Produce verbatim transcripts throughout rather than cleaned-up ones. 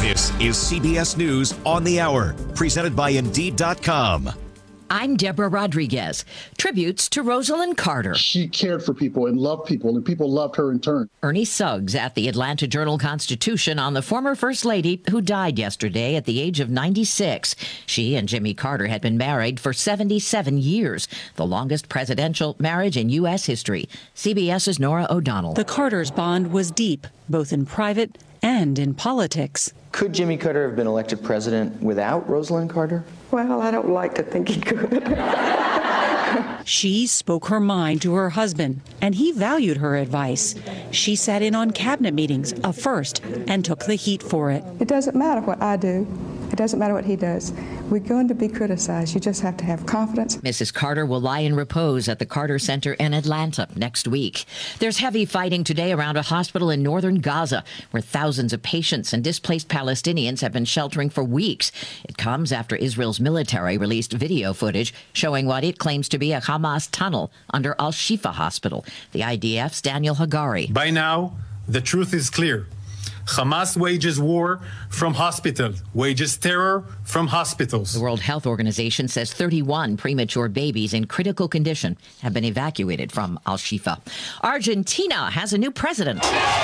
This is C B S News on the Hour, presented by Indeed dot com. I'm Deborah Rodriguez. Tributes to Rosalind Carter. She cared for people and loved people, and people loved her in turn. Ernie Suggs at the Atlanta Journal-Constitution on the former First Lady who died yesterday at the age of ninety-six. She and Jimmy Carter had been married for seventy-seven years, the longest presidential marriage in U S history. CBS's Nora O'Donnell. The Carters' bond was deep, both in private and in politics. Could Jimmy Carter have been elected president without Rosalind Carter? Well, I don't like to think he could. She spoke her mind to her husband, and he valued her advice. She sat in on cabinet meetings, a first, and took the heat for it. It doesn't matter what I do. It doesn't matter what he does. We're going to be criticized. You just have to have confidence. Missus Carter will lie in repose at the Carter Center in Atlanta next week. There's heavy fighting today around a hospital in northern Gaza, where thousands of patients and displaced Palestinians have been sheltering for weeks. It comes after Israel's military released video footage showing what it claims to be a Hamas tunnel under Al-Shifa Hospital. The I D F's Daniel Hagari. By now, the truth is clear. Hamas wages war from hospitals, wages terror from hospitals. The World Health Organization says thirty-one premature babies in critical condition have been evacuated from Al-Shifa. Argentina has a new president.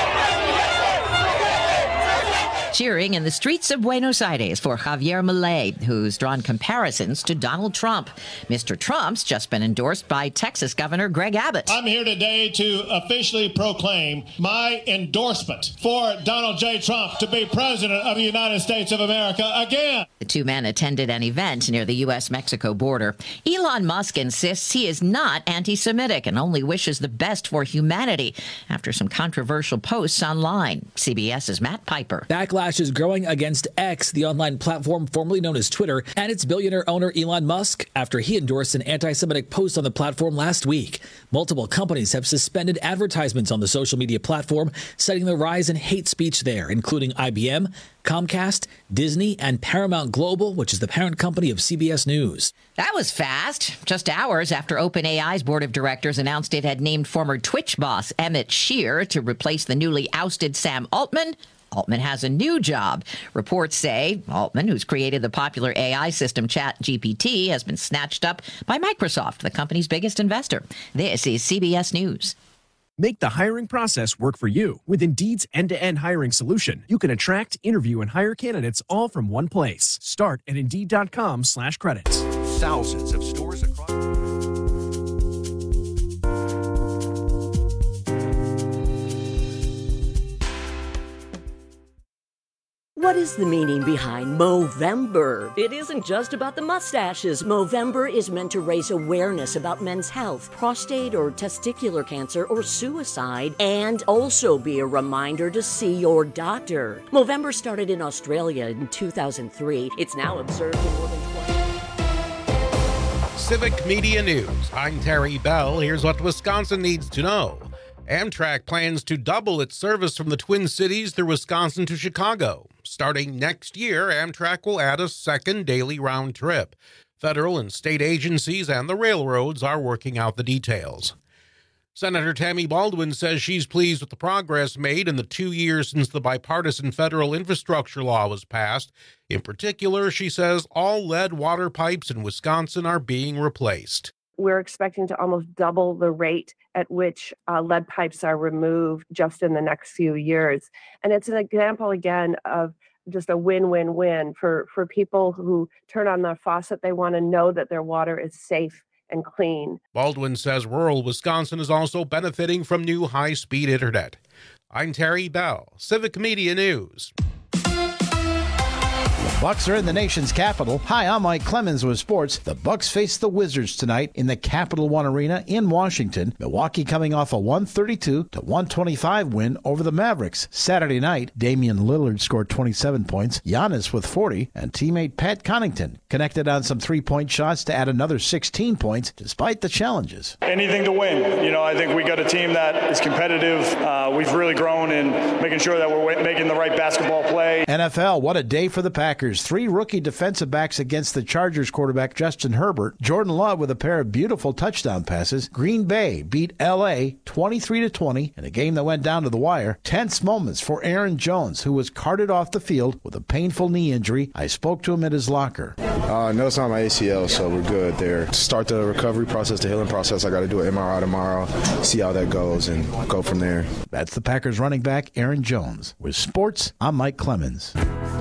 Cheering in the streets of Buenos Aires for Javier Milei, who's drawn comparisons to Donald Trump. Mister Trump's just been endorsed by Texas Governor Greg Abbott. I'm here today to officially proclaim my endorsement for Donald J. Trump to be president of the United States of America again. The two men attended an event near the U S Mexico border. Elon Musk insists he is not anti-Semitic and only wishes the best for humanity after some controversial posts online. CBS's Matt Piper. Backlash is growing against X, the online platform formerly known as Twitter, and its billionaire owner Elon Musk after he endorsed an anti-Semitic post on the platform last week. Multiple companies have suspended advertisements on the social media platform, citing the rise in hate speech there, including I B M, Comcast, Disney, and Paramount Global, which is the parent company of C B S News. That was fast. Just hours after OpenAI's board of directors announced it had named former Twitch boss Emmett Shear to replace the newly ousted Sam Altman, Altman has a new job. Reports say Altman, who's created the popular A I system ChatGPT, has been snatched up by Microsoft, the company's biggest investor. This is C B S News. Make the hiring process work for you. With Indeed's end-to-end hiring solution, you can attract, interview, and hire candidates all from one place. Start at Indeed.com slash credits. Thousands of stores across... What is the meaning behind Movember? It isn't just about the mustaches. Movember is meant to raise awareness about men's health, prostate or testicular cancer, or suicide, and also be a reminder to see your doctor. Movember started in Australia in two thousand three. It's now observed in more than twenty... Civic Media News. I'm Terry Bell. Here's what Wisconsin needs to know. Amtrak plans to double its service from the Twin Cities through Wisconsin to Chicago. Starting next year, Amtrak will add a second daily round trip. Federal and state agencies and the railroads are working out the details. Senator Tammy Baldwin says she's pleased with the progress made in the two years since the bipartisan federal infrastructure law was passed. In particular, she says all lead water pipes in Wisconsin are being replaced. We're expecting to almost double the rate at which uh, lead pipes are removed just in the next few years. And it's an example, again, of just a win-win-win for, for people who turn on their faucet. They want to know that their water is safe and clean. Baldwin says rural Wisconsin is also benefiting from new high-speed internet. I'm Terry Bell, Civic Media News. Bucks are in the nation's capital. Hi, I'm Mike Clemens with sports. The Bucks face the Wizards tonight in the Capital One Arena in Washington. Milwaukee coming off a one thirty-two to one twenty-five win over the Mavericks. Saturday night, Damian Lillard scored twenty-seven points, Giannis with forty, and teammate Pat Connaughton connected on some three-point shots to add another sixteen points despite the challenges. Anything to win. You know, I think we got a team that is competitive. Uh, we've really grown in making sure that we're making the right basketball play. N F L, what a day for the Packers. Packers' three rookie defensive backs against the Chargers quarterback Justin Herbert. Jordan Love with a pair of beautiful touchdown passes. Green Bay beat L A twenty-three to twenty in a game that went down to the wire. Tense moments for Aaron Jones, who was carted off the field with a painful knee injury. I spoke to him at his locker. Uh, no, it's not my A C L, so we're good there. To start the recovery process, the healing process, I got to do an M R I tomorrow, see how that goes, and go from there. That's the Packers running back, Aaron Jones. With sports, I'm Mike Clemens.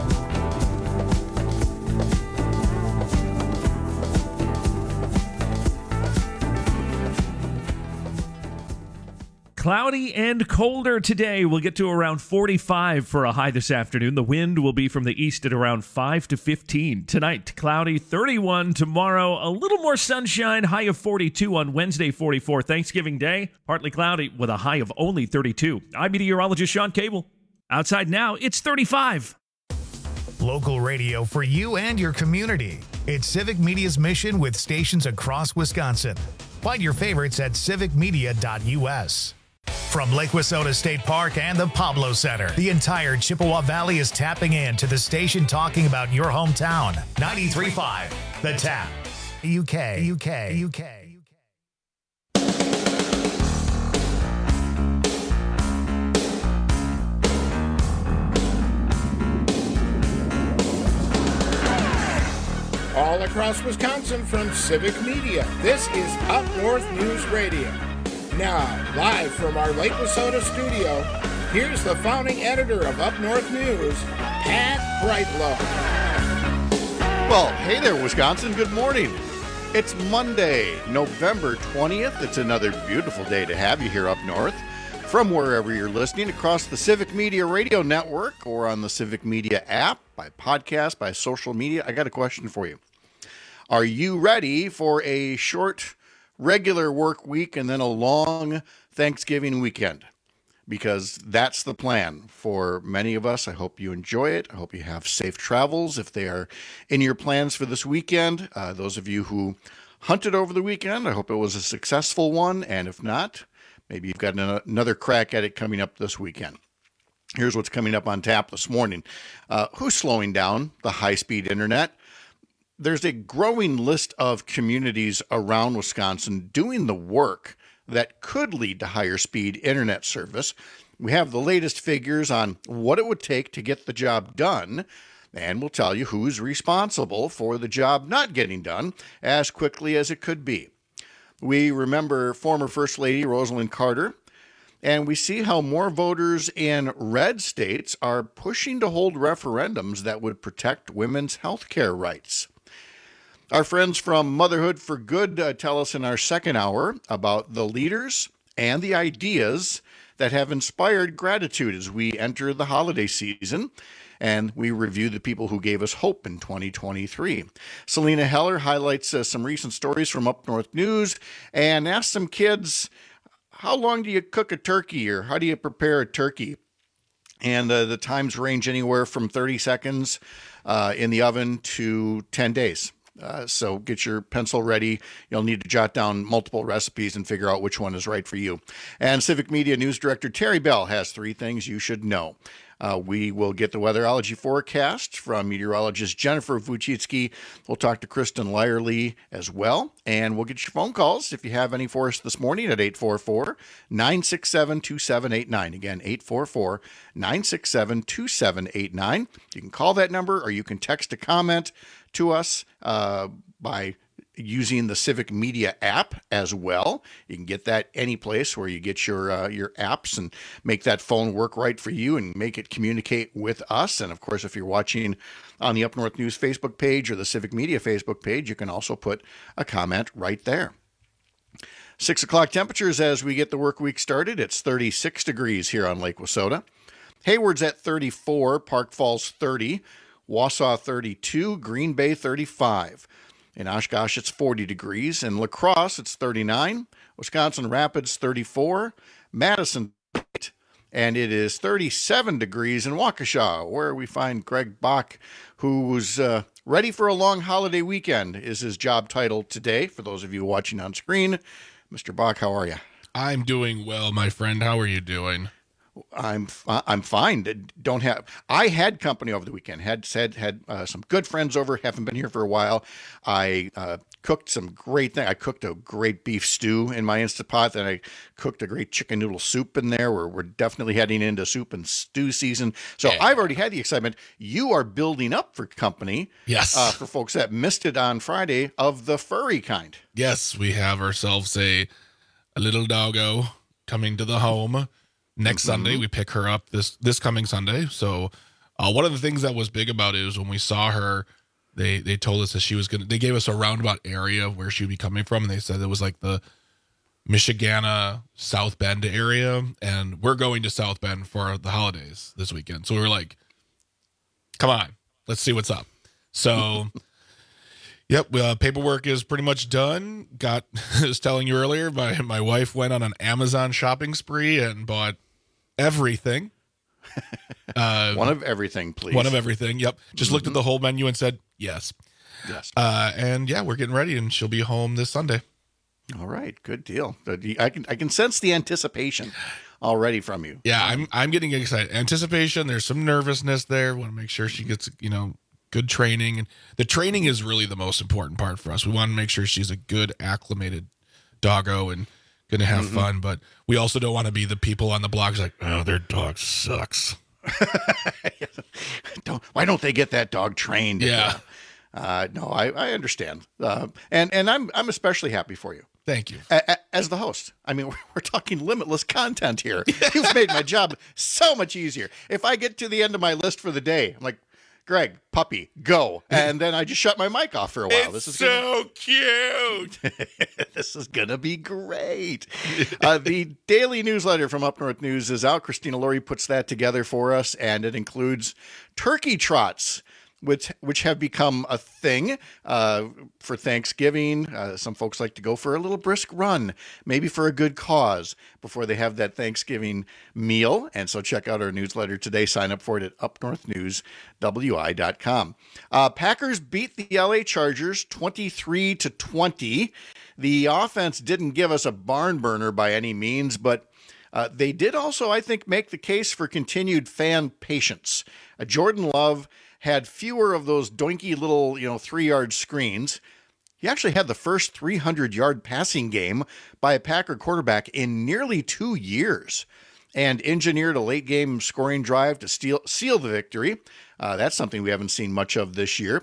Cloudy and colder today. We'll get to around forty-five for a high this afternoon. The wind will be from the east at around five to fifteen. Tonight, cloudy, thirty-one. Tomorrow, a little more sunshine, high of forty-two on Wednesday, forty-four. Thanksgiving Day, partly cloudy with a high of only thirty-two. I'm meteorologist Sean Cable. Outside now, it's thirty-five. Local radio for you and your community. It's Civic Media's mission with stations across Wisconsin. Find your favorites at civic media dot U S. From Lake Wissota State Park and the Pablo Center, the entire Chippewa Valley is tapping in to the station talking about your hometown. ninety-three point five, The Tap. U K, U K, U K. All across Wisconsin from Civic Media, this is Up North News Radio. Now, live from our Lake Wissota studio, here's the founding editor of Up North News, Pat Brightlow. Well, hey there, Wisconsin. Good morning. It's Monday, November twentieth. It's another beautiful day to have you here up north. From wherever you're listening, across the Civic Media Radio Network or on the Civic Media app, by podcast, by social media, I got a question for you. Are you ready for a short regular work week and then a long Thanksgiving weekend? Because that's the plan for many of us. I hope you enjoy it. I hope you have safe travels if they are in your plans for this weekend. Uh, those of you who hunted over the weekend, I hope it was a successful one. And if not, maybe you've got an- another crack at it coming up this weekend. Here's what's coming up on tap this morning. Uh, who's slowing down the high-speed internet? There's a growing list of communities around Wisconsin doing the work that could lead to higher speed internet service. We have the latest figures on what it would take to get the job done, and we'll tell you who's responsible for the job not getting done as quickly as it could be. We remember former First Lady Rosalynn Carter, and we see how more voters in red states are pushing to hold referendums that would protect women's health care rights. Our friends from Motherhood for Good uh, tell us in our second hour about the leaders and the ideas that have inspired gratitude as we enter the holiday season, and we review the people who gave us hope in twenty twenty-three. Selena Heller highlights uh, some recent stories from Up North News and asks some kids, how long do you cook a turkey, or how do you prepare a turkey? And uh, the times range anywhere from thirty seconds uh, in the oven to ten days. Uh, so get your pencil ready. You'll need to jot down multiple recipes and figure out which one is right for you. And Civic Media News Director Terry Bell has three things you should know. Uh, we will get the weatherology forecast from meteorologist Jennifer Vuchitsky. We'll talk to Kristen Lyerly as well. And we'll get your phone calls if you have any for us this morning at eight four four, nine six seven, two seven eight nine. Again, eight four four, nine six seven, two seven eight nine. You can call that number or you can text a comment to us uh, by using the Civic Media app as well. You can get that any place where you get your uh, your apps and make that phone work right for you and make it communicate with us. And of course, if you're watching on the Up North News Facebook page or the Civic Media Facebook page, you can also put a comment right there. Six o'clock temperatures as we get the work week started. It's thirty-six degrees here on Lake Wissota. Hayward's at thirty-four, Park Falls thirty, Wausau thirty-two, Green Bay thirty-five. In Oshkosh, it's forty degrees. In La Crosse, it's thirty-nine. Wisconsin Rapids, thirty-four. Madison, and it is thirty-seven degrees in Waukesha, where we find Greg Bach, who's uh, ready for a long holiday weekend, is his job title today. For those of you watching on screen, Mister Bach, how are you? I'm doing well, my friend. How are you doing? I'm I'm fine. Don't have. I had company over the weekend. Had said had uh, some good friends over. Haven't been here for a while. I uh, cooked some great thing. I cooked a great beef stew in my Instapot. Then I cooked a great chicken noodle soup in there. We're we're definitely heading into soup and stew season. So yeah. I've already had the excitement. You are building up for company. Yes. Uh, for folks that missed it on Friday of the furry kind. Yes, we have ourselves a a little doggo coming to the home. Next mm-hmm. Sunday, we pick her up this this coming Sunday. So uh, one of the things that was big about it is when we saw her, they they told us that she was going to, they gave us a roundabout area of where she'd be coming from. And they said it was like the Michigana, South Bend area. And we're going to South Bend for the holidays this weekend. So we were like, come on, let's see what's up. So, yep, uh, paperwork is pretty much done. Got, I was telling you earlier, my, my wife went on an Amazon shopping spree and bought everything. Uh, one of everything, please. One of everything. Yep. Just mm-hmm. looked at the whole menu and said, yes. Yes. Uh, and yeah, we're getting ready and she'll be home this Sunday. All right. Good deal. I can, I can sense the anticipation already from you. Yeah. I'm, I'm getting excited. Anticipation. There's some nervousness there. Want to make sure she gets, you know, good training. And the training is really the most important part for us. We want to make sure she's a good acclimated doggo and going to have mm-hmm. fun, but we also don't want to be the people on the blogs like, oh, their dog sucks. don't, why don't they get that dog trained? Yeah. Uh, no, I, I understand. Uh, and, and I'm, I'm especially happy for you. Thank you. A, a, as the host. I mean, we're, we're talking limitless content here. You've made my job so much easier. If I get to the end of my list for the day, I'm like, Greg, puppy, go. And then I just shut my mic off for a while. It's this is so gonna... cute. This is going to be great. Uh, the daily newsletter from Up North News is out. Christina Laurie puts that together for us, and it includes turkey trots, which which have become a thing uh, for Thanksgiving. Uh, some folks like to go for a little brisk run, maybe for a good cause, before they have that Thanksgiving meal. And so check out our newsletter today. Sign up for it at up north news w i dot com. Uh, Packers beat the L A Chargers twenty-three to twenty. The offense didn't give us a barn burner by any means, but uh, they did also, I think, make the case for continued fan patience. Uh, Jordan Love had fewer of those doinky little, you know, three-yard screens. He actually had the first three hundred yard passing game by a Packer quarterback in nearly two years and engineered a late-game scoring drive to steal, seal the victory. Uh, that's something we haven't seen much of this year.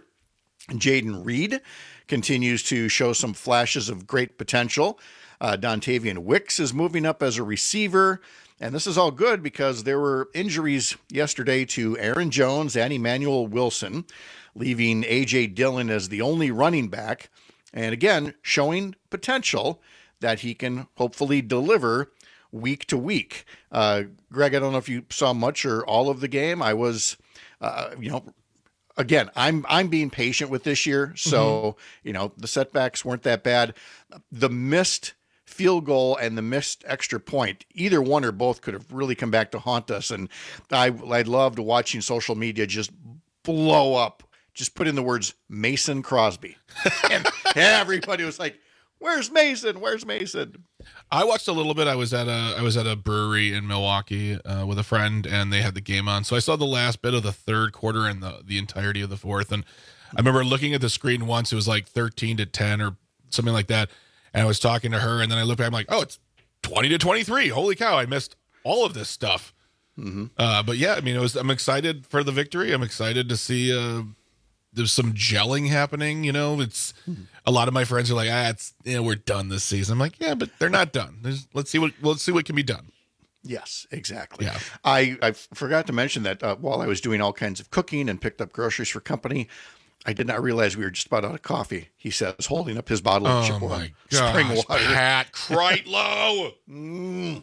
Jaden Reed continues to show some flashes of great potential. Uh, Dontavian Wicks is moving up as a receiver. And this is all good because there were injuries yesterday to Aaron Jones and Emmanuel Wilson, leaving A J Dillon as the only running back. And again, showing potential that he can hopefully deliver week to week. Uh, Greg, I don't know if you saw much or all of the game. I was, uh, you know, again, I'm I'm being patient with this year. So, mm-hmm. you know, the setbacks weren't that bad. The missed field goal and the missed extra point, either one or both could have really come back to haunt us. And I, I loved watching social media just blow up. Just put in the words Mason Crosby. And everybody was like, where's Mason? Where's Mason? I watched a little bit. I was at a I was at a brewery in Milwaukee uh, with a friend, and they had the game on. So I saw the last bit of the third quarter and the, the entirety of the fourth. And I remember looking at the screen once. It was like thirteen to ten or something like that. And I was talking to her, and then I looked back. I'm like, oh, it's twenty to twenty-three. Holy cow! I missed all of this stuff. Mm-hmm. Uh, but yeah, I mean, it was. I'm excited for the victory. I'm excited to see. Uh, there's some gelling happening. You know, it's mm-hmm. a lot of my friends are like, ah, it's you know, we're done this season. I'm like, yeah, but they're not done. There's, let's see what let's see what can be done. Yes, exactly. Yeah. I, I forgot to mention that uh, while I was doing all kinds of cooking and picked up groceries for company, I did not realize we were just about out of coffee, he says, holding up his bottle of oh Chippewa my gosh, spring water. Pat Kreitlow. mm.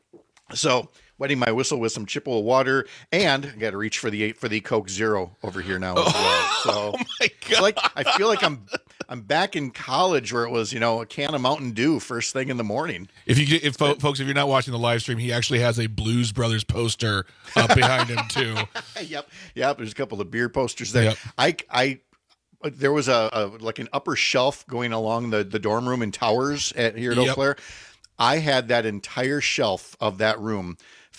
So, wetting my whistle with some Chippewa water, and I got to reach for the for the Coke Zero over here now as well. So, oh my God. It's like I feel like I'm I'm back in college where it was, you know, a can of Mountain Dew first thing in the morning. If you if folks, if you're not watching the live stream, he actually has a Blues Brothers poster up behind him too. Yep, yep. There's a couple of beer posters there. Yep. I I. There was a, a like an upper shelf going along the, the dorm room in Towers at here at Eau Yep. Claire. I had that entire shelf of that room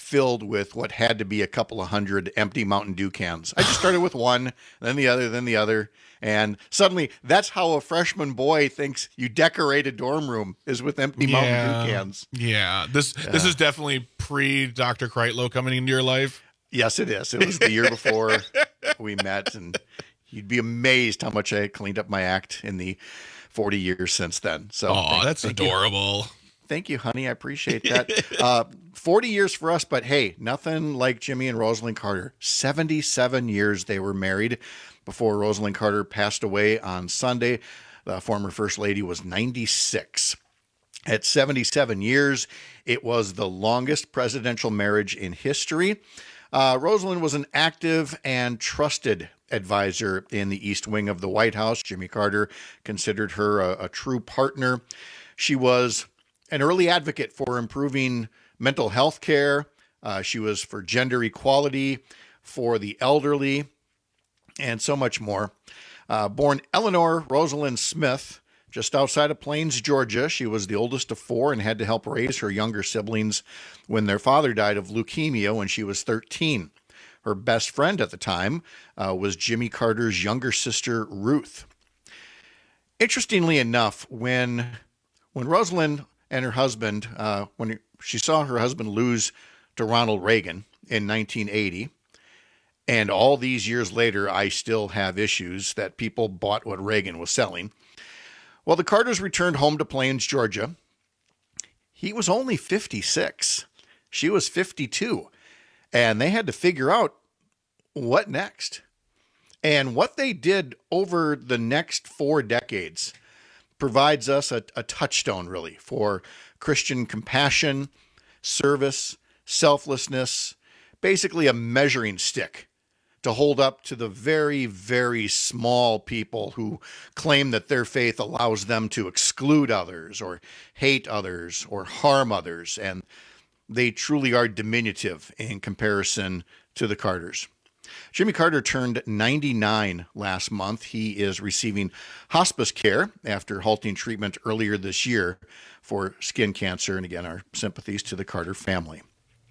filled with what had to be a couple of hundred empty Mountain Dew cans. I just started with one, then the other, then the other. And suddenly that's how a freshman boy thinks you decorate a dorm room, is with empty yeah, Mountain Dew cans. Yeah. This yeah. this is definitely pre Doctor Kreitlow coming into your life. Yes, it is. It was the year before we met, and you'd be amazed how much I cleaned up my act in the forty years since then. So, oh, thank, that's thank adorable. You. Thank you, honey. I appreciate that. uh, forty years for us, but hey, nothing like Jimmy and Rosalind Carter. seventy-seven years they were married before Rosalind Carter passed away on Sunday. The former First Lady was ninety-six. At seventy-seven years, it was the longest presidential marriage in history. Uh, Rosalind was an active and trusted advisor in the East Wing of the White House. Jimmy Carter considered her a, a true partner. She was an early advocate for improving mental health care. Uh, she was for gender equality, for the elderly, and so much more. Uh, born Eleanor Rosalind Smith, just outside of Plains, Georgia. She was the oldest of four and had to help raise her younger siblings when their father died of leukemia when she was thirteen. Her best friend at the time uh, was Jimmy Carter's younger sister, Ruth. Interestingly enough, when when Rosalind and her husband, uh, when she saw her husband lose to Ronald Reagan in nineteen eighty, and all these years later, I still have issues that people bought what Reagan was selling. Well, the Carters returned home to Plains, Georgia. He was only fifty-six. She was fifty-two. And they had to figure out what next. And what they did over the next four decades provides us a, a touchstone, really, for Christian compassion, service, selflessness, basically a measuring stick to hold up to the very, very small people who claim that their faith allows them to exclude others or hate others or harm others. And they truly are diminutive in comparison to the Carters. Jimmy Carter turned ninety-nine last month. He is receiving hospice care after halting treatment earlier this year for skin cancer. And again, our sympathies to the Carter family.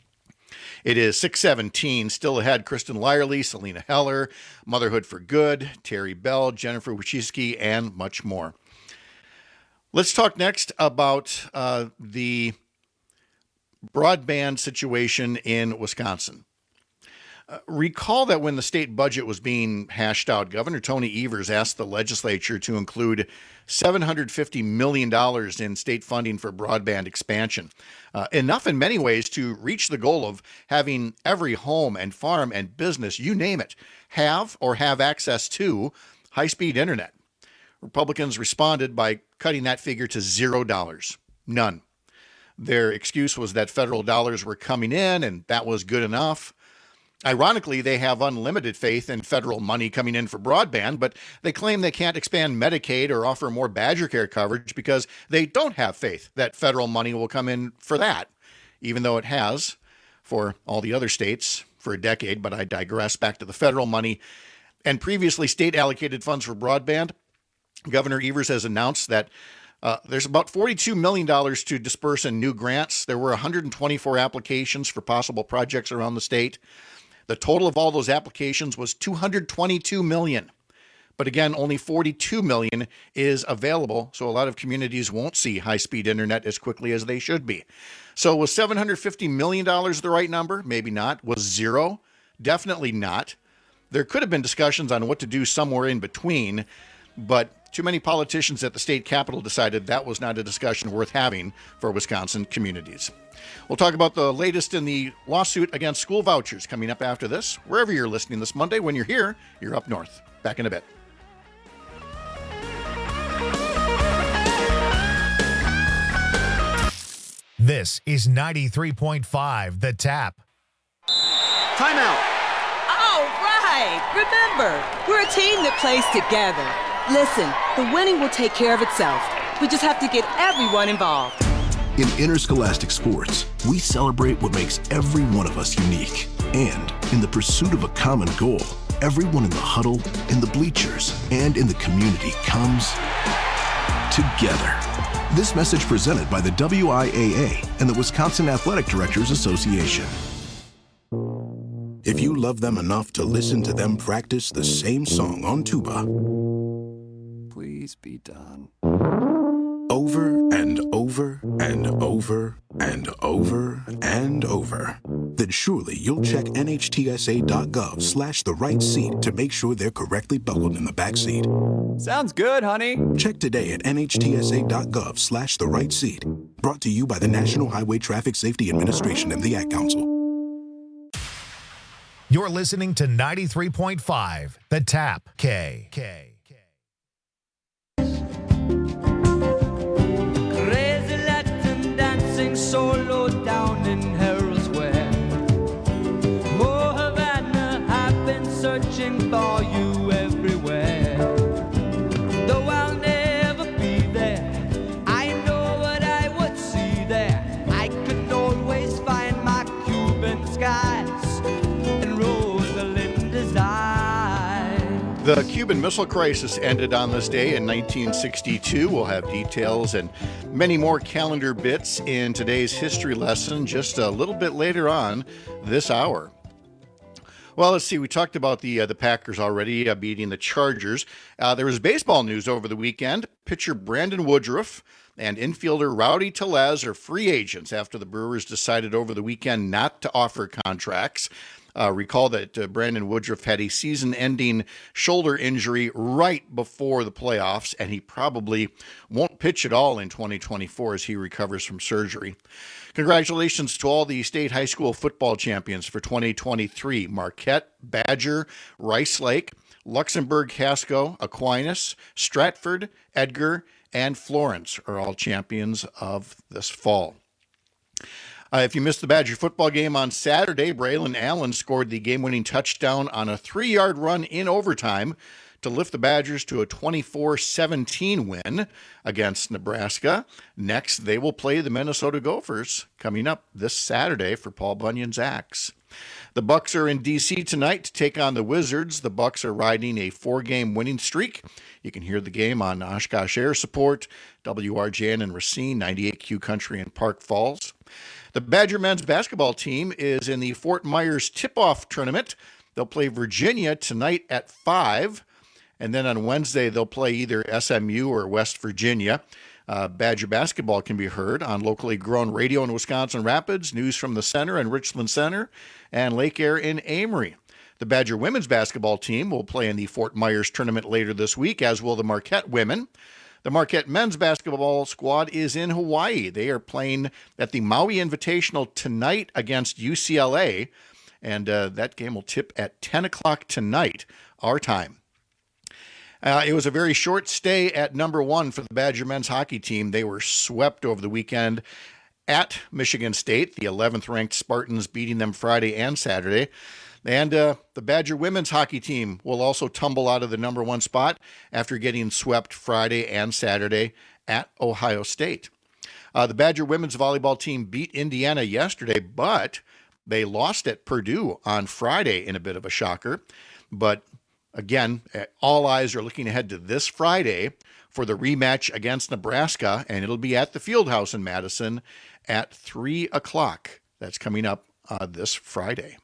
It is six seventeen, still ahead. Kristen Lyerly, Selena Heller, Motherhood for Good, Terry Bell, Jennifer Wojcicki, and much more. Let's talk next about uh, the broadband situation in Wisconsin. Uh, recall that when the state budget was being hashed out, Governor Tony Evers asked the legislature to include seven hundred fifty million dollars in state funding for broadband expansion. Uh, enough in many ways to reach the goal of having every home and farm and business, you name it, have or have access to high-speed internet. Republicans responded by cutting that figure to zero dollars. None. Their excuse was that federal dollars were coming in and that was good enough. Ironically, they have unlimited faith in federal money coming in for broadband, but they claim they can't expand Medicaid or offer more Badger Care coverage because they don't have faith that federal money will come in for that, even though it has for all the other states for a decade. But I digress. Back to the federal money and previously state allocated funds for broadband. Governor Evers has announced that Uh, there's about forty-two million dollars to disperse in new grants. There were one hundred twenty-four applications for possible projects around the state. The total of all those applications was two hundred twenty-two million dollars. But again, only forty-two million dollars is available, so a lot of communities won't see high-speed internet as quickly as they should be. So was seven hundred fifty million dollars the right number? Maybe not. Was zero? Definitely not. There could have been discussions on what to do somewhere in between, but too many politicians at the state capitol decided that was not a discussion worth having for Wisconsin communities. We'll talk about the latest in the lawsuit against school vouchers coming up after this. Wherever you're listening this Monday, when you're here, you're up north. Back in a bit. This is ninety-three point five The Tap. Timeout. All right. Remember, we're a team that plays together. Listen, the winning will take care of itself. We just have to get everyone involved. In interscholastic sports, we celebrate what makes every one of us unique. And in the pursuit of a common goal, everyone in the huddle, in the bleachers, and in the community comes together. This message presented by the W I A A and the Wisconsin Athletic Directors Association. if you love them enough to listen to them practice the same song on tuba, please be done. Over and over and over and over and over, then surely you'll check nhtsa.gov slash the right seat to make sure they're correctly buckled in the back seat. Sounds good, honey. Check today at nhtsa.gov slash the right seat. Brought to you by the National Highway Traffic Safety Administration and the Ad Council. You're listening to ninety-three point five, The Tap. K. K. Crazy Latin dancing solo down in Herald Square. Oh, Havana, I've been searching for you everywhere. Though I'll never be there, I know what I would see there. I could always find my Cuban skies and Rosalinda's eyes. The Cuban Missile Crisis ended on this day in nineteen sixty-two. We'll have details and many more calendar bits in today's history lesson just a little bit later on this hour. Well, let's see. We talked about the uh, the Packers already uh, beating the Chargers. Uh, there was baseball news over the weekend. Pitcher Brandon Woodruff and infielder Rowdy Tellez are free agents after the Brewers decided over the weekend not to offer contracts. Uh, recall that uh, Brandon Woodruff had a season-ending shoulder injury right before the playoffs, and he probably won't pitch at all in twenty twenty-four as he recovers from surgery. Congratulations to all the state high school football champions for twenty twenty-three. Marquette, Badger, Rice Lake, Luxembourg, Casco, Aquinas, Stratford, Edgar, and Florence are all champions of this fall. Uh, if you missed the Badger football game on Saturday, Braylon Allen scored the game-winning touchdown on a three-yard run in overtime to lift the Badgers to a twenty-four seventeen win against Nebraska. Next, they will play the Minnesota Gophers coming up this Saturday for Paul Bunyan's Axe. The Bucks are in D C tonight to take on the Wizards. The Bucks are riding a four-game winning streak. You can hear the game on Oshkosh Air Support, W R J N and Racine, ninety-eight Q Country in Park Falls. The Badger men's basketball team is in the Fort Myers tip-off tournament. They'll play Virginia tonight at five, and then on Wednesday they'll play either S M U or West Virginia. Uh, Badger basketball can be heard on locally grown radio in Wisconsin Rapids, News from the Center and Richland Center, and Lake Air in Amory. The Badger women's basketball team will play in the Fort Myers tournament later this week, as will the Marquette women. The Marquette men's basketball squad is in Hawaii. They are playing at the Maui Invitational tonight against U C L A, and uh, that game will tip at ten o'clock tonight, our time. Uh, it was a very short stay at number one for the Badger men's hockey team. They were swept over the weekend at Michigan State, the eleventh ranked Spartans beating them Friday and Saturday. And uh, the Badger women's hockey team will also tumble out of the number one spot after getting swept Friday and Saturday at Ohio State. Uh, the Badger women's volleyball team beat Indiana yesterday, but they lost at Purdue on Friday in a bit of a shocker. But again, all eyes are looking ahead to this Friday for the rematch against Nebraska, and it'll be at the Fieldhouse in Madison at three o'clock. That's coming up uh, this Friday.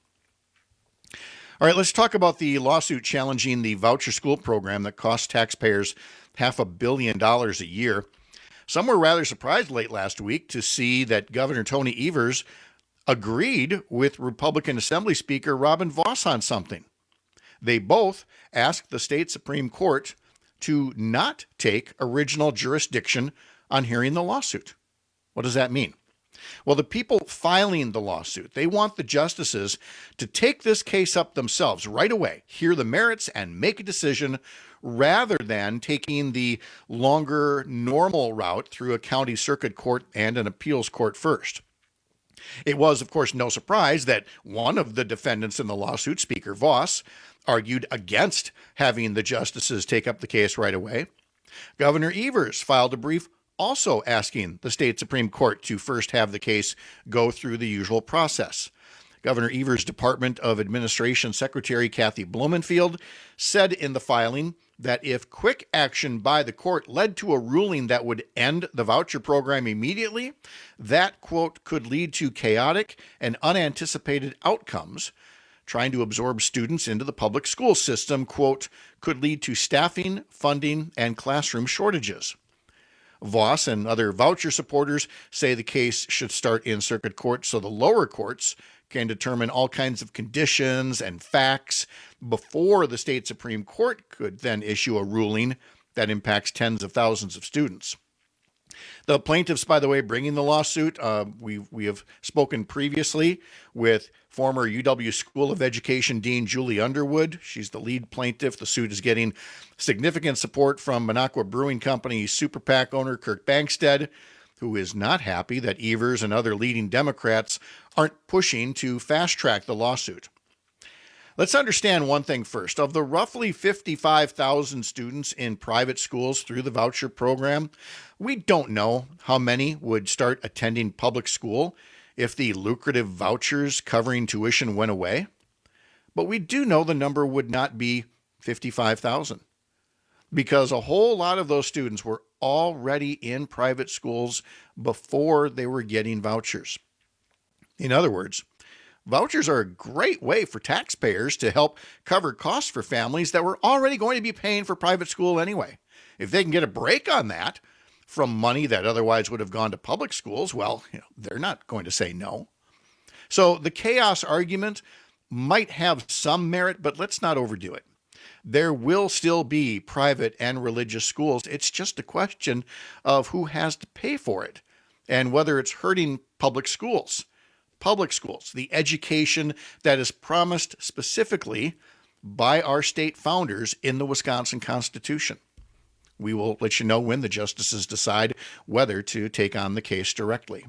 All right, let's talk about the lawsuit challenging the voucher school program that costs taxpayers half a billion dollars a year. Some were rather surprised late last week to see that Governor Tony Evers agreed with Republican Assembly Speaker Robin Vos on something. They both asked the state Supreme Court to not take original jurisdiction on hearing the lawsuit. What does that mean? Well, the people filing the lawsuit, they want the justices to take this case up themselves right away, hear the merits, and make a decision rather than taking the longer normal route through a county circuit court and an appeals court first. It was, of course, no surprise that one of the defendants in the lawsuit, Speaker Vos, argued against having the justices take up the case right away. Governor Evers filed a brief also asking the state Supreme Court to first have the case go through the usual process. Governor Evers' Department of Administration Secretary Kathy Blumenfield said in the filing that if quick action by the court led to a ruling that would end the voucher program immediately, that, quote, could lead to chaotic and unanticipated outcomes. trying to absorb students into the public school system, quote, could lead to staffing, funding, and classroom shortages. Voss and other voucher supporters say the case should start in circuit court so the lower courts can determine all kinds of conditions and facts before the state Supreme Court could then issue a ruling that impacts tens of thousands of students. The plaintiffs, by the way, bringing the lawsuit, uh, we we have spoken previously with former U W School of Education Dean Julie Underwood. She's the lead plaintiff. The suit is getting significant support from Minocqua Brewing Company Super PAC owner Kirk Bankstead, who is not happy that Evers and other leading Democrats aren't pushing to fast-track the lawsuit. Let's understand one thing first. Of the roughly fifty-five thousand students in private schools through the voucher program, we don't know how many would start attending public school if the lucrative vouchers covering tuition went away. But we do know the number would not be fifty-five thousand, because a whole lot of those students were already in private schools before they were getting vouchers. In other words, vouchers are a great way for taxpayers to help cover costs for families that were already going to be paying for private school anyway. If they can get a break on that from money that otherwise would have gone to public schools, well, you know, they're not going to say no. So the chaos argument might have some merit, but let's not overdo it. There will still be private and religious schools. It's just a question of who has to pay for it and whether it's hurting public schools. Public schools, the education that is promised specifically by our state founders in the Wisconsin Constitution. We will let you know when the justices decide whether to take on the case directly.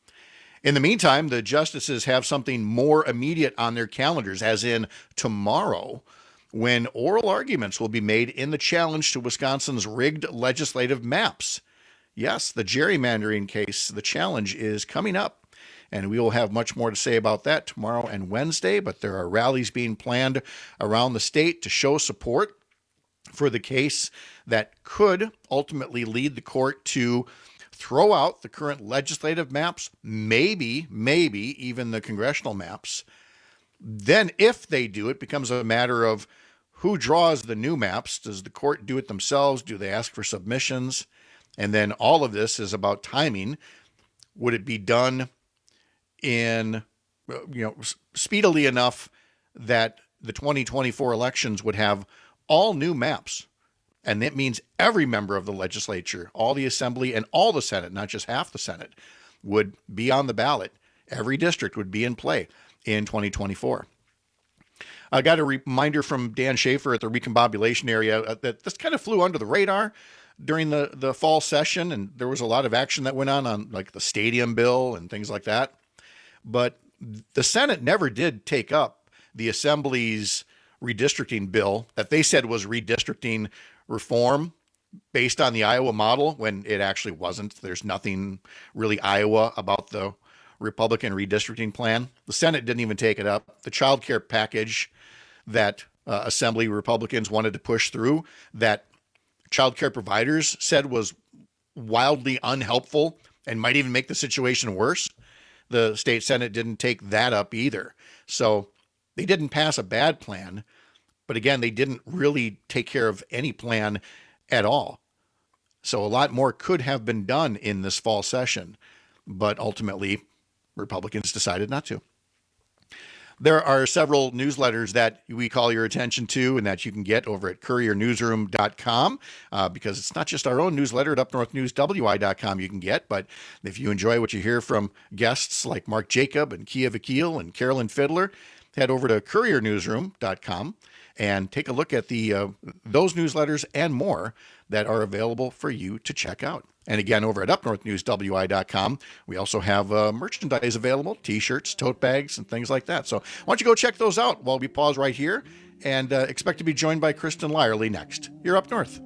In the meantime, the justices have something more immediate on their calendars, as in tomorrow, when oral arguments will be made in the challenge to Wisconsin's rigged legislative maps. Yes, the gerrymandering case, the challenge, is coming up. And we will have much more to say about that tomorrow and Wednesday, but there are rallies being planned around the state to show support for the case that could ultimately lead the court to throw out the current legislative maps, maybe, maybe even the congressional maps. Then if they do, it becomes a matter of who draws the new maps. Does the court do it themselves? Do they ask for submissions? And then all of this is about timing. Would it be done in, you know, speedily enough that the twenty twenty-four elections would have all new maps? And that means every member of the legislature, all the assembly and all the Senate, not just half the Senate, would be on the ballot. Every district would be in play in twenty twenty-four. I got a reminder from Dan Schaefer at the Recombobulation area that this kind of flew under the radar during the, the fall session, and there was a lot of action that went on on like the stadium bill and things like that. But the Senate never did take up the Assembly's redistricting bill that they said was redistricting reform based on the Iowa model, when it actually wasn't. There's nothing really Iowa about the Republican redistricting plan. The Senate didn't even take it up. The child care package that uh, Assembly Republicans wanted to push through, that child care providers said was wildly unhelpful and might even make the situation worse, the state Senate didn't take that up either. So they didn't pass a bad plan, but again, they didn't really take care of any plan at all. So a lot more could have been done in this fall session, but ultimately Republicans decided not to. There are several newsletters that we call your attention to and that you can get over at courier newsroom dot com, uh, because it's not just our own newsletter at up north news w i dot com you can get, but if you enjoy what you hear from guests like Mark Jacob and Kia Vakil and Carolyn Fiddler, head over to courier newsroom dot com and take a look at the uh, those newsletters and more that are available for you to check out. And again, over at up north news w i dot com, we also have uh, merchandise available, t-shirts, tote bags, and things like that. So why don't you go check those out while we pause right here and uh, expect to be joined by Kristen Lyerly next. You're Up North.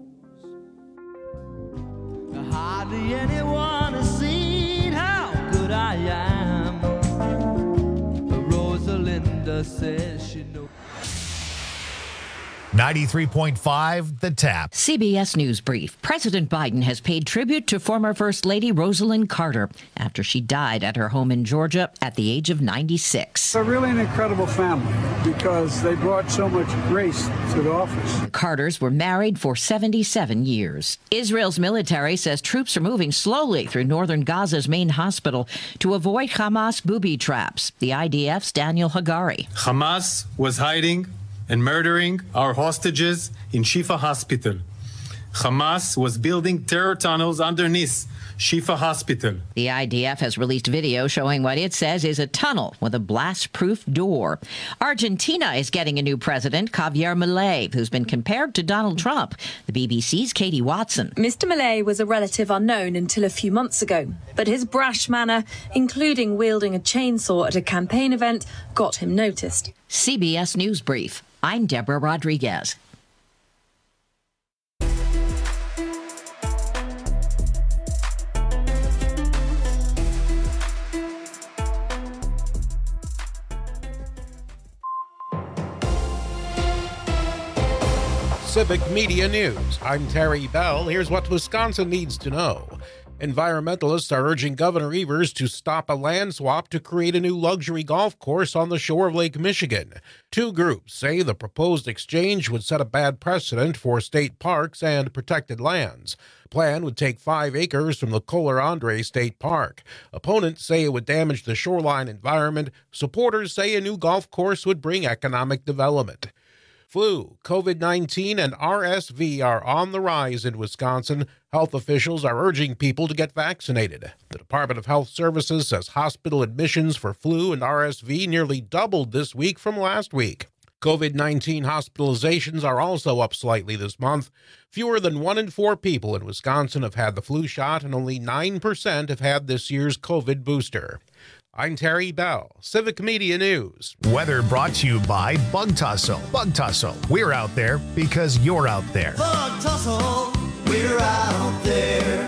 Hardly anyone has seen how good I am. Rosalinda says she knows. ninety-three point five The Tap. C B S News Brief. President Biden has paid tribute to former First Lady Rosalind Carter after she died at her home in Georgia at the age of ninety-six. They're really an incredible family because they brought so much grace to the office. The Carters were married for seventy-seven years. Israel's military says troops are moving slowly through northern Gaza's main hospital to avoid Hamas booby traps. The I D F's Daniel Hagari. Hamas was hiding and murdering our hostages in Shifa Hospital. Hamas was building terror tunnels underneath Shifa Hospital. The I D F has released video showing what it says is a tunnel with a blast-proof door. Argentina is getting a new president, Javier Milei, who's been compared to Donald Trump. The B B C's Katie Watson. Mister Milei was a relative unknown until a few months ago, but his brash manner, including wielding a chainsaw at a campaign event, got him noticed. C B S News Brief. I'm Deborah Rodriguez. Civic Media News. I'm Terry Bell. Here's what Wisconsin needs to know. Environmentalists are urging Governor Evers to stop a land swap to create a new luxury golf course on the shore of Lake Michigan. Two groups say the proposed exchange would set a bad precedent for state parks and protected lands. The plan would take five acres from the Kohler Andre State Park. Opponents say it would damage the shoreline environment. Supporters say a new golf course would bring economic development. Flu, COVID nineteen, and R S V are on the rise in Wisconsin. Health officials are urging people to get vaccinated. The Department of Health Services says hospital admissions for flu and R S V nearly doubled this week from last week. COVID nineteen hospitalizations are also up slightly this month. Fewer than one in four people in Wisconsin have had the flu shot, and only nine percent have had this year's COVID booster. I'm Terry Bell, Civic Media News. Weather brought to you by Bug Tussle. Bug Tussle, we're out there because you're out there. Bug Tussle, we're out there.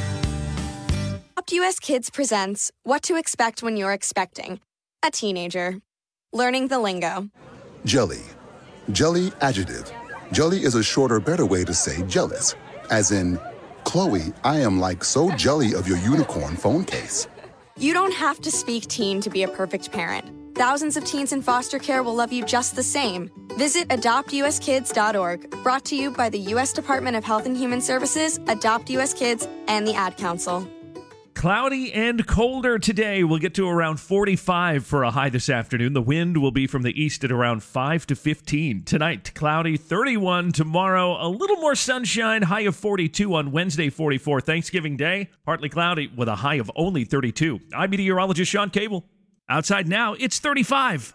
AdoptUS Kids presents What to Expect When You're Expecting a Teenager. Learning the lingo. Jelly. Jelly adjective. Jelly is a shorter, better way to say jealous. As in, Chloe, I am like so jelly of your unicorn phone case. You don't have to speak teen to be a perfect parent. Thousands of teens in foster care will love you just the same. Visit adopt u s kids dot org. Brought to you by the U S Department of Health and Human Services, AdoptUS Kids, and the Ad Council. Cloudy and colder today. We'll get to around forty-five for a high this afternoon. The wind will be from the east at around five to fifteen. Tonight, cloudy, thirty-one. Tomorrow, a little more sunshine, high of forty-two on Wednesday, forty-four. Thanksgiving Day, partly cloudy with a high of only thirty-two. I'm meteorologist Sean Cable. Outside now, it's thirty-five.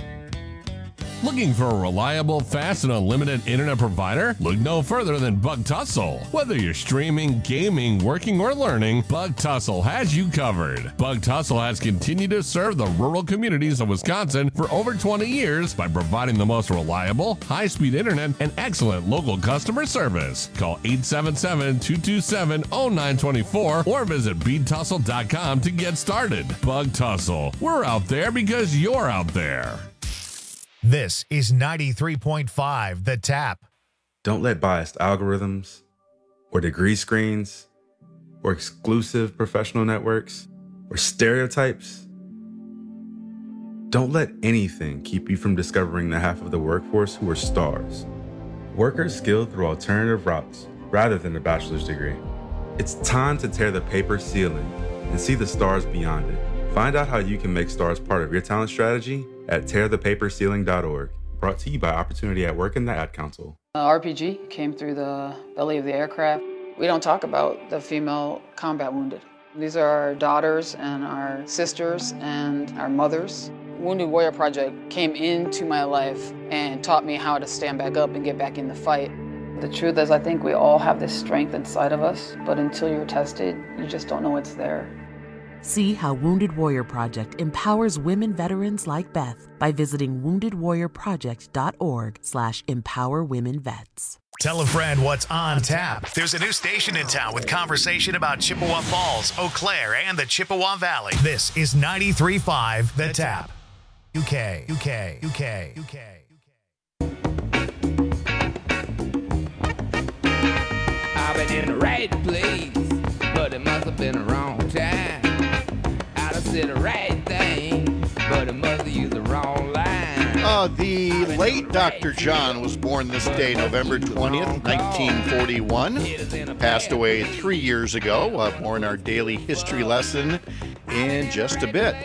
Looking for a reliable, fast, and unlimited internet provider? Look no further than Bug Tussle. Whether you're streaming, gaming, working, or learning, Bug Tussle has you covered. Bug Tussle has continued to serve the rural communities of Wisconsin for over twenty years by providing the most reliable, high-speed internet and excellent local customer service. Call eight seven seven, two two seven, zero nine two four or visit bead tussle dot com to get started. Bug Tussle. We're out there because you're out there. This is ninety-three point five The Tap. Don't let biased algorithms or degree screens or exclusive professional networks or stereotypes. Don't let anything keep you from discovering the half of the workforce who are stars. Workers skilled through alternative routes rather than a bachelor's degree. It's time to tear the paper ceiling and see the stars beyond it. Find out how you can make stars part of your talent strategy at tear the paper ceiling dot org. Brought to you by Opportunity at Work and the Ad Council. Uh, R P G came through the belly of the aircraft. We don't talk about the female combat wounded. These are our daughters and our sisters and our mothers. Wounded Warrior Project came into my life and taught me how to stand back up and get back in the fight. The truth is, I think we all have this strength inside of us, but until you're tested, you just don't know it's there. See how Wounded Warrior Project empowers women veterans like Beth by visiting wounded warrior project dot org slash empower women vets. Tell a friend what's on tap. There's a new station in town with conversation about Chippewa Falls, Eau Claire, and the Chippewa Valley. This is ninety-three point five The Tap. U K, U K, U K, U K, U K. been in the right place, but it must have been the wrong time. I'd have said the right thing, but it must have used the wrong line. Uh, the late Doctor John was born this day, November twentieth, nineteen forty-one. Passed away three years ago. Uh, more in our daily history lesson in just a bit.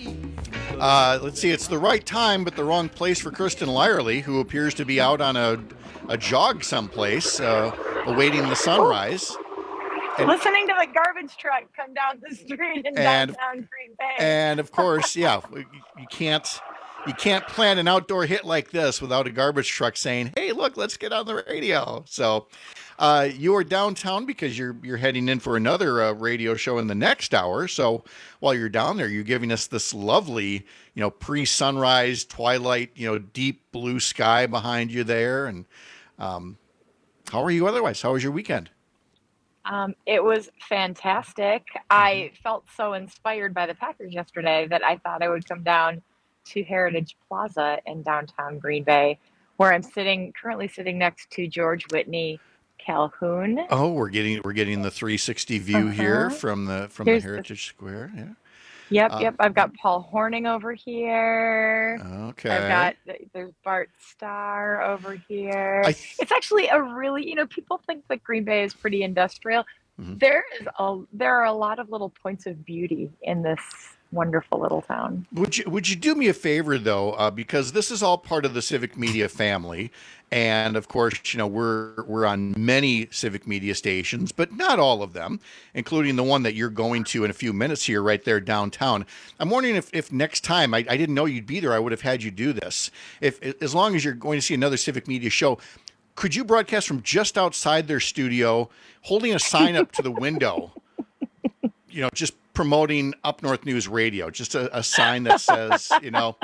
Uh, let's see, it's the right time, but the wrong place for Kristen Lyerly, who appears to be out on a, a jog someplace, uh, awaiting the sunrise. And, Listening to the garbage truck come down the street in and, downtown Green Bay. And of course, yeah, you can't you can't plan an outdoor hit like this without a garbage truck saying, "Hey, look, let's get on the radio." So, uh, you are downtown because you're you're heading in for another uh, radio show in the next hour. So, while you're down there, you're giving us this lovely, you know, pre-sunrise, twilight, you know, deep blue sky behind you there. And um, how are you otherwise? How was your weekend? Um, it was fantastic. I felt so inspired by the Packers yesterday that I thought I would come down to Heritage Plaza in downtown Green Bay, where I'm sitting currently sitting next to George Whitney Calhoun. Oh, we're getting we're getting the three sixty view uh-huh. here from the from Here's the Heritage the... Square. Yeah. Yep, um, yep. I've got Paul Horning over here. Okay. I've got there's Bart Starr over here. I th- it's actually a really, you know, people think that Green Bay is pretty industrial. Mm-hmm. There is a there are a lot of little points of beauty in this wonderful little town. Would you would you do me a favor though, uh, because this is all part of the Civic Media family, and of course, you know, we're we're on many Civic Media stations, but not all of them, including the one that you're going to in a few minutes here, right there downtown. I'm wondering if, if next time I, I didn't know you'd be there, I would have had you do this. If as long as you're going to see another Civic Media show, could you broadcast from just outside their studio, holding a sign up to the window? You know, just promoting Up North News Radio, just a, a sign that says, you know,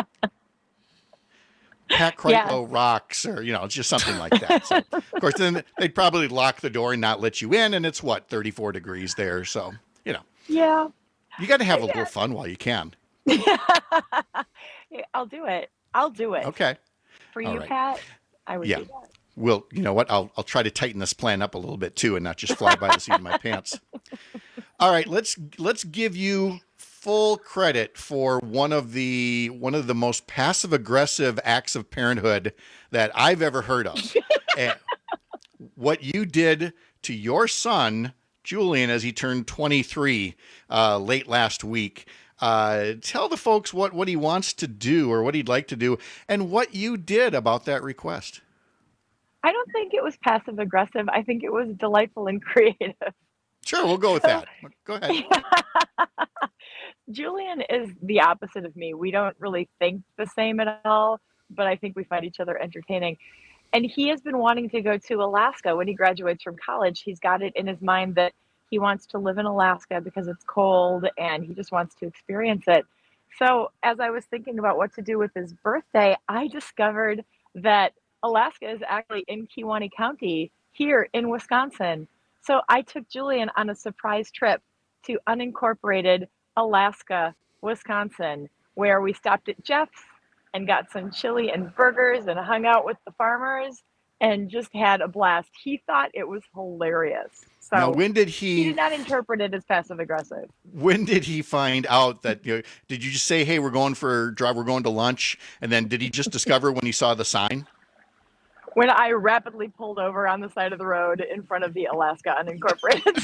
Pat Kreitlow yeah. rocks, or, you know, just something like that. So, of course, then they'd probably lock the door and not let you in, and it's, what, thirty-four degrees there. So, you know. Yeah. You got to have a little fun while you can. I'll do it. I'll do it. Okay. For All you, right. Pat, I would yeah. do that. Well, you know what? I'll I'll try to tighten this plan up a little bit too, and not just fly by the seat of my pants. All right, let's let's give you full credit for one of the one of the most passive aggressive acts of parenthood that I've ever heard of. And what you did to your son Julian as he turned twenty-three uh, late last week. Uh, tell the folks what what he wants to do or what he'd like to do, and what you did about that request. I don't think it was passive aggressive. I think it was delightful and creative. Sure, we'll go with that. Go ahead. Julian is the opposite of me. We don't really think the same at all, but I think we find each other entertaining. And he has been wanting to go to Alaska when he graduates from college. He's got it in his mind that he wants to live in Alaska because it's cold and he just wants to experience it. So as I was thinking about what to do with his birthday, I discovered that Alaska is actually in Kewaunee County here in Wisconsin. So I took Julian on a surprise trip to unincorporated Alaska, Wisconsin, where we stopped at Jeff's and got some chili and burgers and hung out with the farmers and just had a blast. He thought it was hilarious. So now, when did he... He did not interpret it as passive aggressive. When did he find out that, you know, did you just say, hey, we're going for a drive, we're going to lunch? And then did he just discover when he saw the sign? When I rapidly pulled over on the side of the road in front of the Alaska unincorporated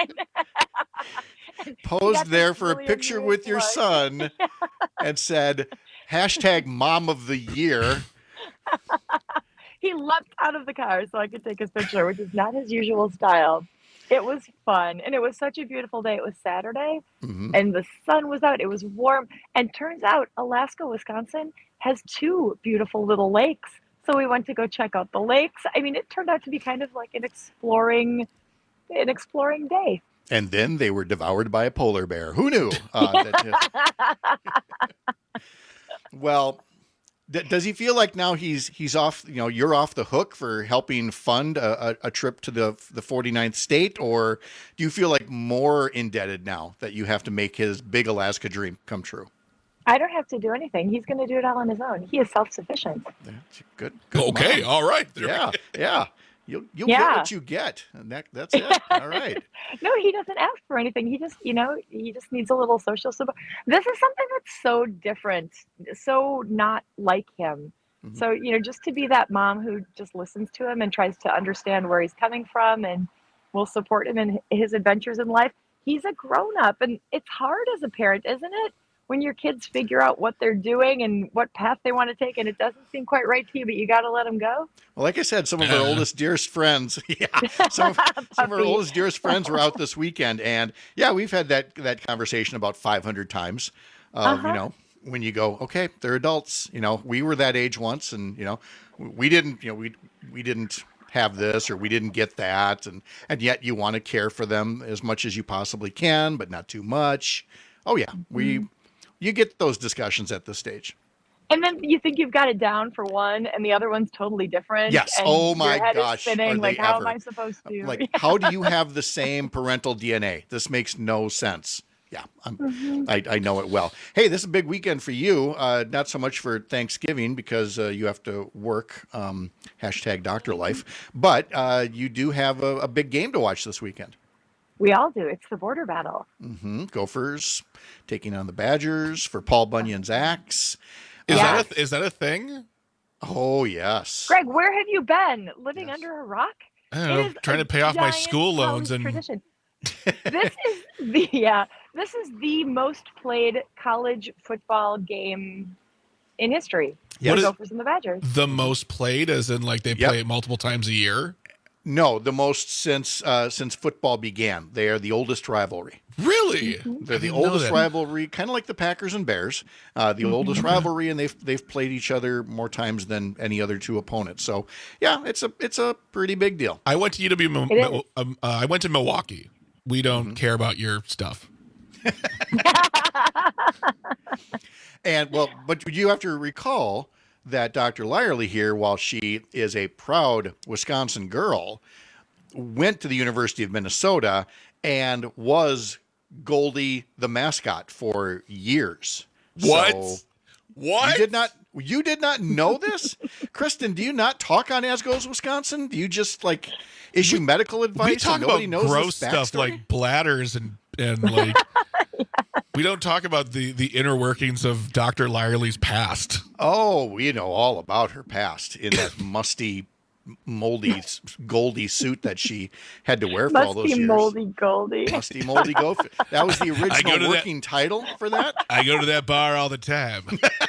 sign. Posed there for really a picture with your look. son and said, hashtag mom of the year. He leapt out of the car so I could take his picture, which is not his usual style. It was fun. And it was such a beautiful day. It was Saturday mm-hmm. and the sun was out. It was warm. And turns out Alaska, Wisconsin has two beautiful little lakes. So we went to go check out the lakes. I mean, it turned out to be kind of like an exploring, an exploring day. And then they were devoured by a polar bear. Who knew? Uh, that, uh... Well, d- does he feel like now he's he's off? You know, you're off the hook for helping fund a, a, a trip to the the forty-ninth state, or do you feel like more indebted now that you have to make his big Alaska dream come true? I don't have to do anything. He's going to do it all on his own. He is self-sufficient. That's good. good okay. mom. All right. There yeah. Yeah. You'll you'll Yeah. get what you get, and that that's it. All right. No, he doesn't ask for anything. He just, you know, he just needs a little social support. This is something that's so different, so not like him. Mm-hmm. So, you know, just to be that mom who just listens to him and tries to understand where he's coming from and will support him in his adventures in life. He's a grown up, and it's hard as a parent, isn't it? When your kids figure out what they're doing and what path they want to take, and it doesn't seem quite right to you, but you got to let them go. Well, like I said, some of our oldest, dearest friends, yeah, some of, some of our oldest, dearest friends were out this weekend, and yeah, we've had that that conversation about five hundred times. Of, Uh-huh. You know, when you go, okay, they're adults. You know, we were that age once, and you know, we didn't, you know, we we didn't have this or we didn't get that, and and yet you want to care for them as much as you possibly can, but not too much. Oh yeah, we. Mhm. You get those discussions at this stage. And then you think you've got it down for one, and the other one's totally different. Yes. And Oh my your head gosh, Is spinning. are they Like, how ever. am I supposed to? Like, how do you have the same parental D N A? This makes no sense. Yeah, I'm, Mhm. I, I know it well. Hey, this is a big weekend for you. Uh, not so much for Thanksgiving because uh, you have to work, um, hashtag doctor life, but uh, you do have a, a big game to watch this weekend. We all do. It's the border battle. Mm-hmm. Gophers taking on the Badgers for Paul Bunyan's axe. Is Yeah. that a, is that a thing? Oh, yes. Greg, where have you been? Living under a rock? I don't It know, is trying a to pay off my giant school loans college and tradition. This is the yeah. This is the most played college football game in history. What The is- Gophers and the Badgers. the most played, as in like they Yep. play it multiple times a year. No, the most since uh, since football began. They are the oldest rivalry. Really? They're I the didn't know oldest that. rivalry, kind of like the Packers and Bears. Uh, the oldest rivalry, and they've they've played each other more times than any other two opponents. So yeah, it's a it's a pretty big deal. I went to U W. Mil- It is. Mil- um, uh, I went to Milwaukee. We don't Mm-hmm. care about your stuff. And well, but you have to recall that Doctor Lyerly here, while she is a proud Wisconsin girl, went to the University of Minnesota and was Goldie the mascot for years. What? So What? you did not you did not know this? Kristen, do you not talk on As Goes Wisconsin? Do you just like issue medical advice? We talk and nobody about knows gross this stuff backstory? like bladders and and like. We don't talk about the the inner workings of Doctor Lyerly's past. Oh, we know all about her past in that musty, moldy, Goldie suit that she had to wear for all those Musty years. moldy Goldie. Musty, moldy gopher. That was the go original to that- working title for that. I go to that bar all the time.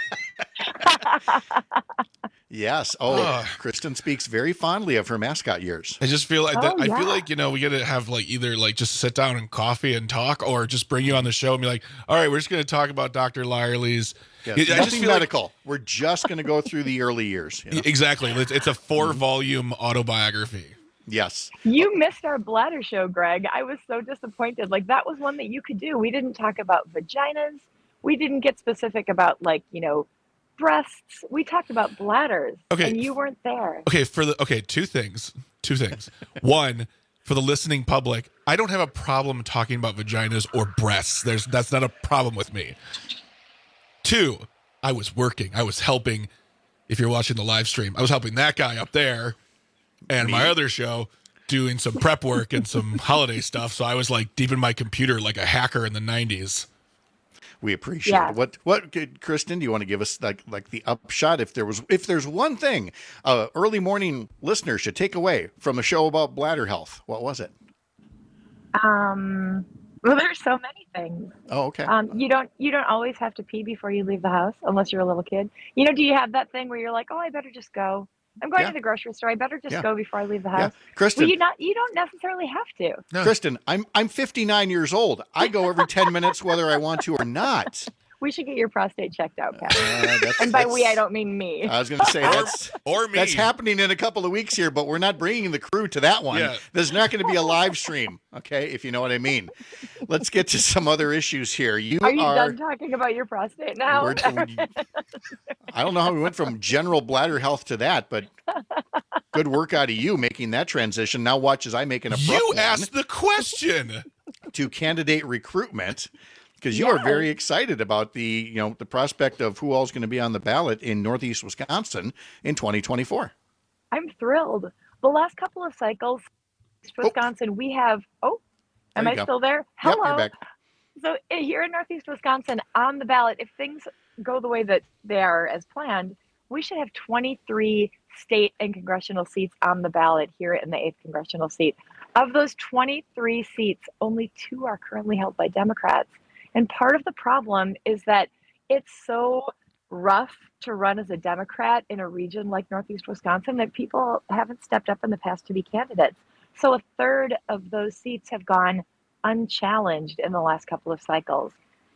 Yes. Oh, Ugh. Kristen speaks very fondly of her mascot years. I just feel like Oh, that, I yeah. feel like you know we got to have like either like just sit down and coffee and talk, or just bring you on the show and be like, all right, we're just going to talk about Doctor Lyerly's. Yes, I just nothing feel like- medical. We're just going to go through the early years. you know? Exactly. It's, it's a four volume autobiography. Yes. You missed our bladder show, Greg. I was so disappointed. Like, that was one that you could do. We didn't talk about vaginas. We didn't get specific about, like, you know, breasts. We talked about bladders. Okay. And you weren't there. Okay, for the okay, two things. Two things. One, for the listening public, I don't have a problem talking about vaginas or breasts. There's that's not a problem with me. Two, I was working. I was helping. If you're watching the live stream, I was helping that guy up there, and my other show doing some prep work and some holiday stuff. So I was like deep in my computer like a hacker in the nineties. We appreciate Yeah. it. What what could- Kristen, do you want to give us like like the upshot if there was if there's one thing a early morning listener should take away from a show about bladder health, what was it? Um, well, there's so many things. Oh, okay. Um, you don't you don't always have to pee before you leave the house unless you're a little kid. You know, do you have that thing where you're like, oh, I better just go. I'm going Yeah. to the grocery store. I better just Yeah. go before I leave the Yeah. house. Kristen. Well, you not you don't necessarily have to. Kristen, I'm I'm fifty-nine years old. I go every ten minutes whether I want to or not. We should get your prostate checked out, Pat. Uh, that's- and by we, that's- I don't mean me. I was going to say that's or me. That's happening in a couple of weeks here, but we're not bringing the crew to that one. Yeah. There's not going to be a live stream, okay? If you know what I mean. Let's get to some other issues here. You Are you are. done talking about your prostate now? We're- I don't know how we went from general bladder health to that, but good work out of you making that transition. Now watch as I make an abrupt You one asked the question. to candidate recruitment. Because you Yes. are very excited about the, you know, the prospect of who all is going to be on the ballot in Northeast Wisconsin in twenty twenty-four. I'm thrilled. The last couple of cycles, Wisconsin, oh. we have, oh, am there I go. still there? Yep, Hello. you're back. So here in Northeast Wisconsin, on the ballot, if things go the way that they are as planned, we should have twenty-three state and congressional seats on the ballot here in the eighth congressional seat. Of those twenty-three seats, only two are currently held by Democrats. And part of the problem is that it's so rough to run as a Democrat in a region like Northeast Wisconsin that people haven't stepped up in the past to be candidates. So a third of those seats have gone unchallenged in the last couple of cycles.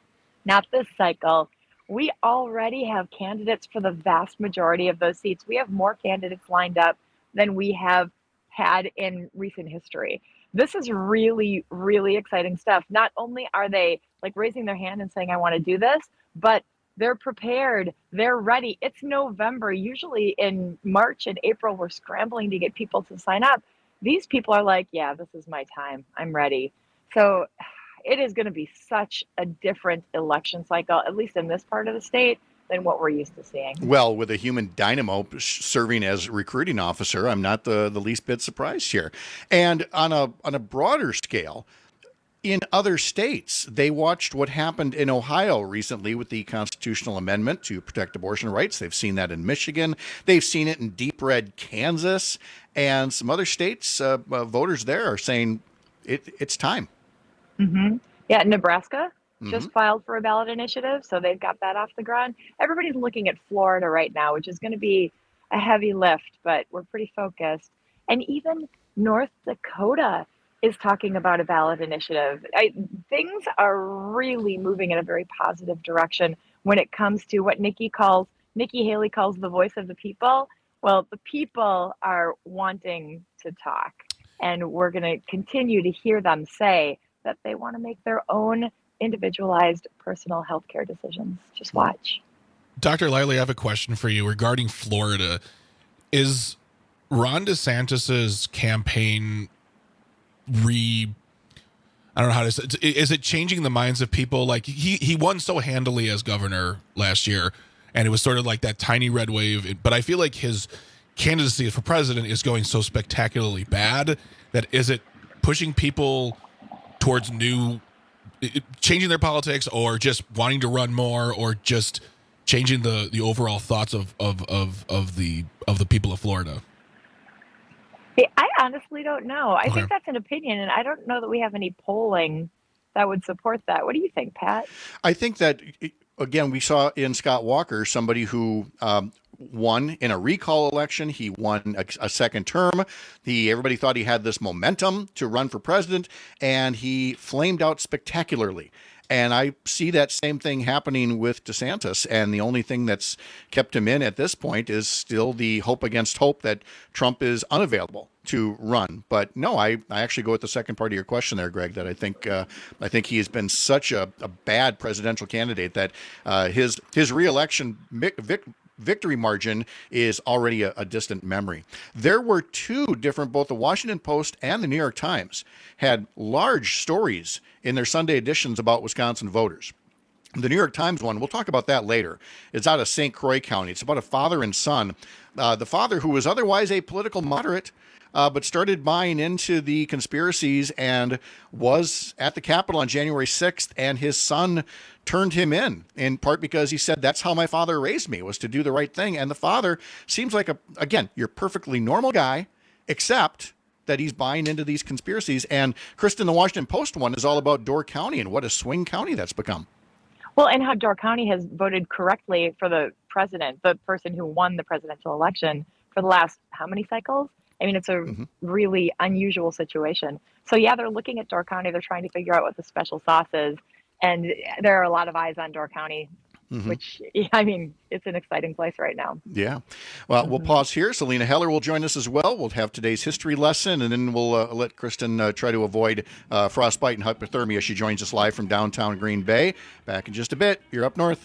Not this cycle. We already have candidates for the vast majority of those seats. We have more candidates lined up than we have had in recent history. This is really, really exciting stuff. Not only are they like raising their hand and saying, I want to do this, but they're prepared. They're ready. It's November. Usually in March and April, we're scrambling to get people to sign up. These people are like, yeah, this is my time. I'm ready. So it is going to be such a different election cycle, at least in this part of the state, than what we're used to seeing. Well, with a human dynamo serving as recruiting officer, I'm not the, the least bit surprised here. And on a on a broader scale, in other states, they watched what happened in Ohio recently with the constitutional amendment to protect abortion rights. They've seen that in Michigan. They've seen it in deep red Kansas. And some other states, uh, uh, voters there are saying it, it's time. Mm-hmm. Yeah, Nebraska Mm-hmm. just filed for a ballot initiative, so they've got that off the ground. Everybody's looking at Florida right now, which is going to be a heavy lift, but we're pretty focused. And even North Dakota is talking about a ballot initiative. I, things are really moving in a very positive direction when it comes to what Nikki calls, Nikki Haley calls the voice of the people. Well, the people are wanting to talk, and we're going to continue to hear them say that they want to make their own individualized personal health care decisions. Just watch. Doctor Liley, I have a question for you regarding Florida. Is Ron DeSantis's campaign re I don't know how to say it. Is it changing the minds of people? Like he he won so handily as governor last year, and it was sort of like that tiny red wave, but I feel like his candidacy for president is going so spectacularly bad that is it pushing people towards new changing their politics, or just wanting to run more, or just changing the, the overall thoughts of, of, of, of the of the people of Florida? I honestly don't know. I okay. think that's an opinion, and I don't know that we have any polling that would support that. What do you think, Pat? I think that, again, we saw in Scott Walker somebody who um, won in a recall election. He won a, a second term. He, everybody thought he had this momentum to run for president, and he flamed out spectacularly. And I see that same thing happening with DeSantis. And the only thing that's kept him in at this point is still the hope against hope that Trump is unavailable to run. But no, I, I actually go with the second part of your question there, Greg, that I think uh, I think he has been such a, a bad presidential candidate that uh, his his reelection vic- victory margin is already a, a distant memory. There were two different, both the Washington Post and the New York Times had large stories in their Sunday editions about Wisconsin voters. The New York Times one, we'll talk about that later. It's out of Saint Croix County. It's about a father and son. Uh, the father, who was otherwise a political moderate, uh, but started buying into the conspiracies and was at the Capitol on January sixth, and his son turned him in, in part because he said, that's how my father raised me, was to do the right thing. And the father seems like, a again, you're perfectly normal guy, except that he's buying into these conspiracies. And Kristen, the Washington Post one is all about Door County and what a swing county that's become. Well, and how Door County has voted correctly for the president, the person who won the presidential election for the last how many cycles? I mean, it's a mm-hmm. really unusual situation. So yeah, they're looking at Door County. They're trying to figure out what the special sauce is. And there are a lot of eyes on Door County, mm-hmm. which, I mean, it's an exciting place right now. Yeah. Well, mm-hmm. we'll pause here. Selena Heller will join us as well. We'll have today's history lesson, and then we'll uh, let Kristen uh, try to avoid uh, frostbite and hypothermia. She joins us live from downtown Green Bay. Back in just a bit. You're up north.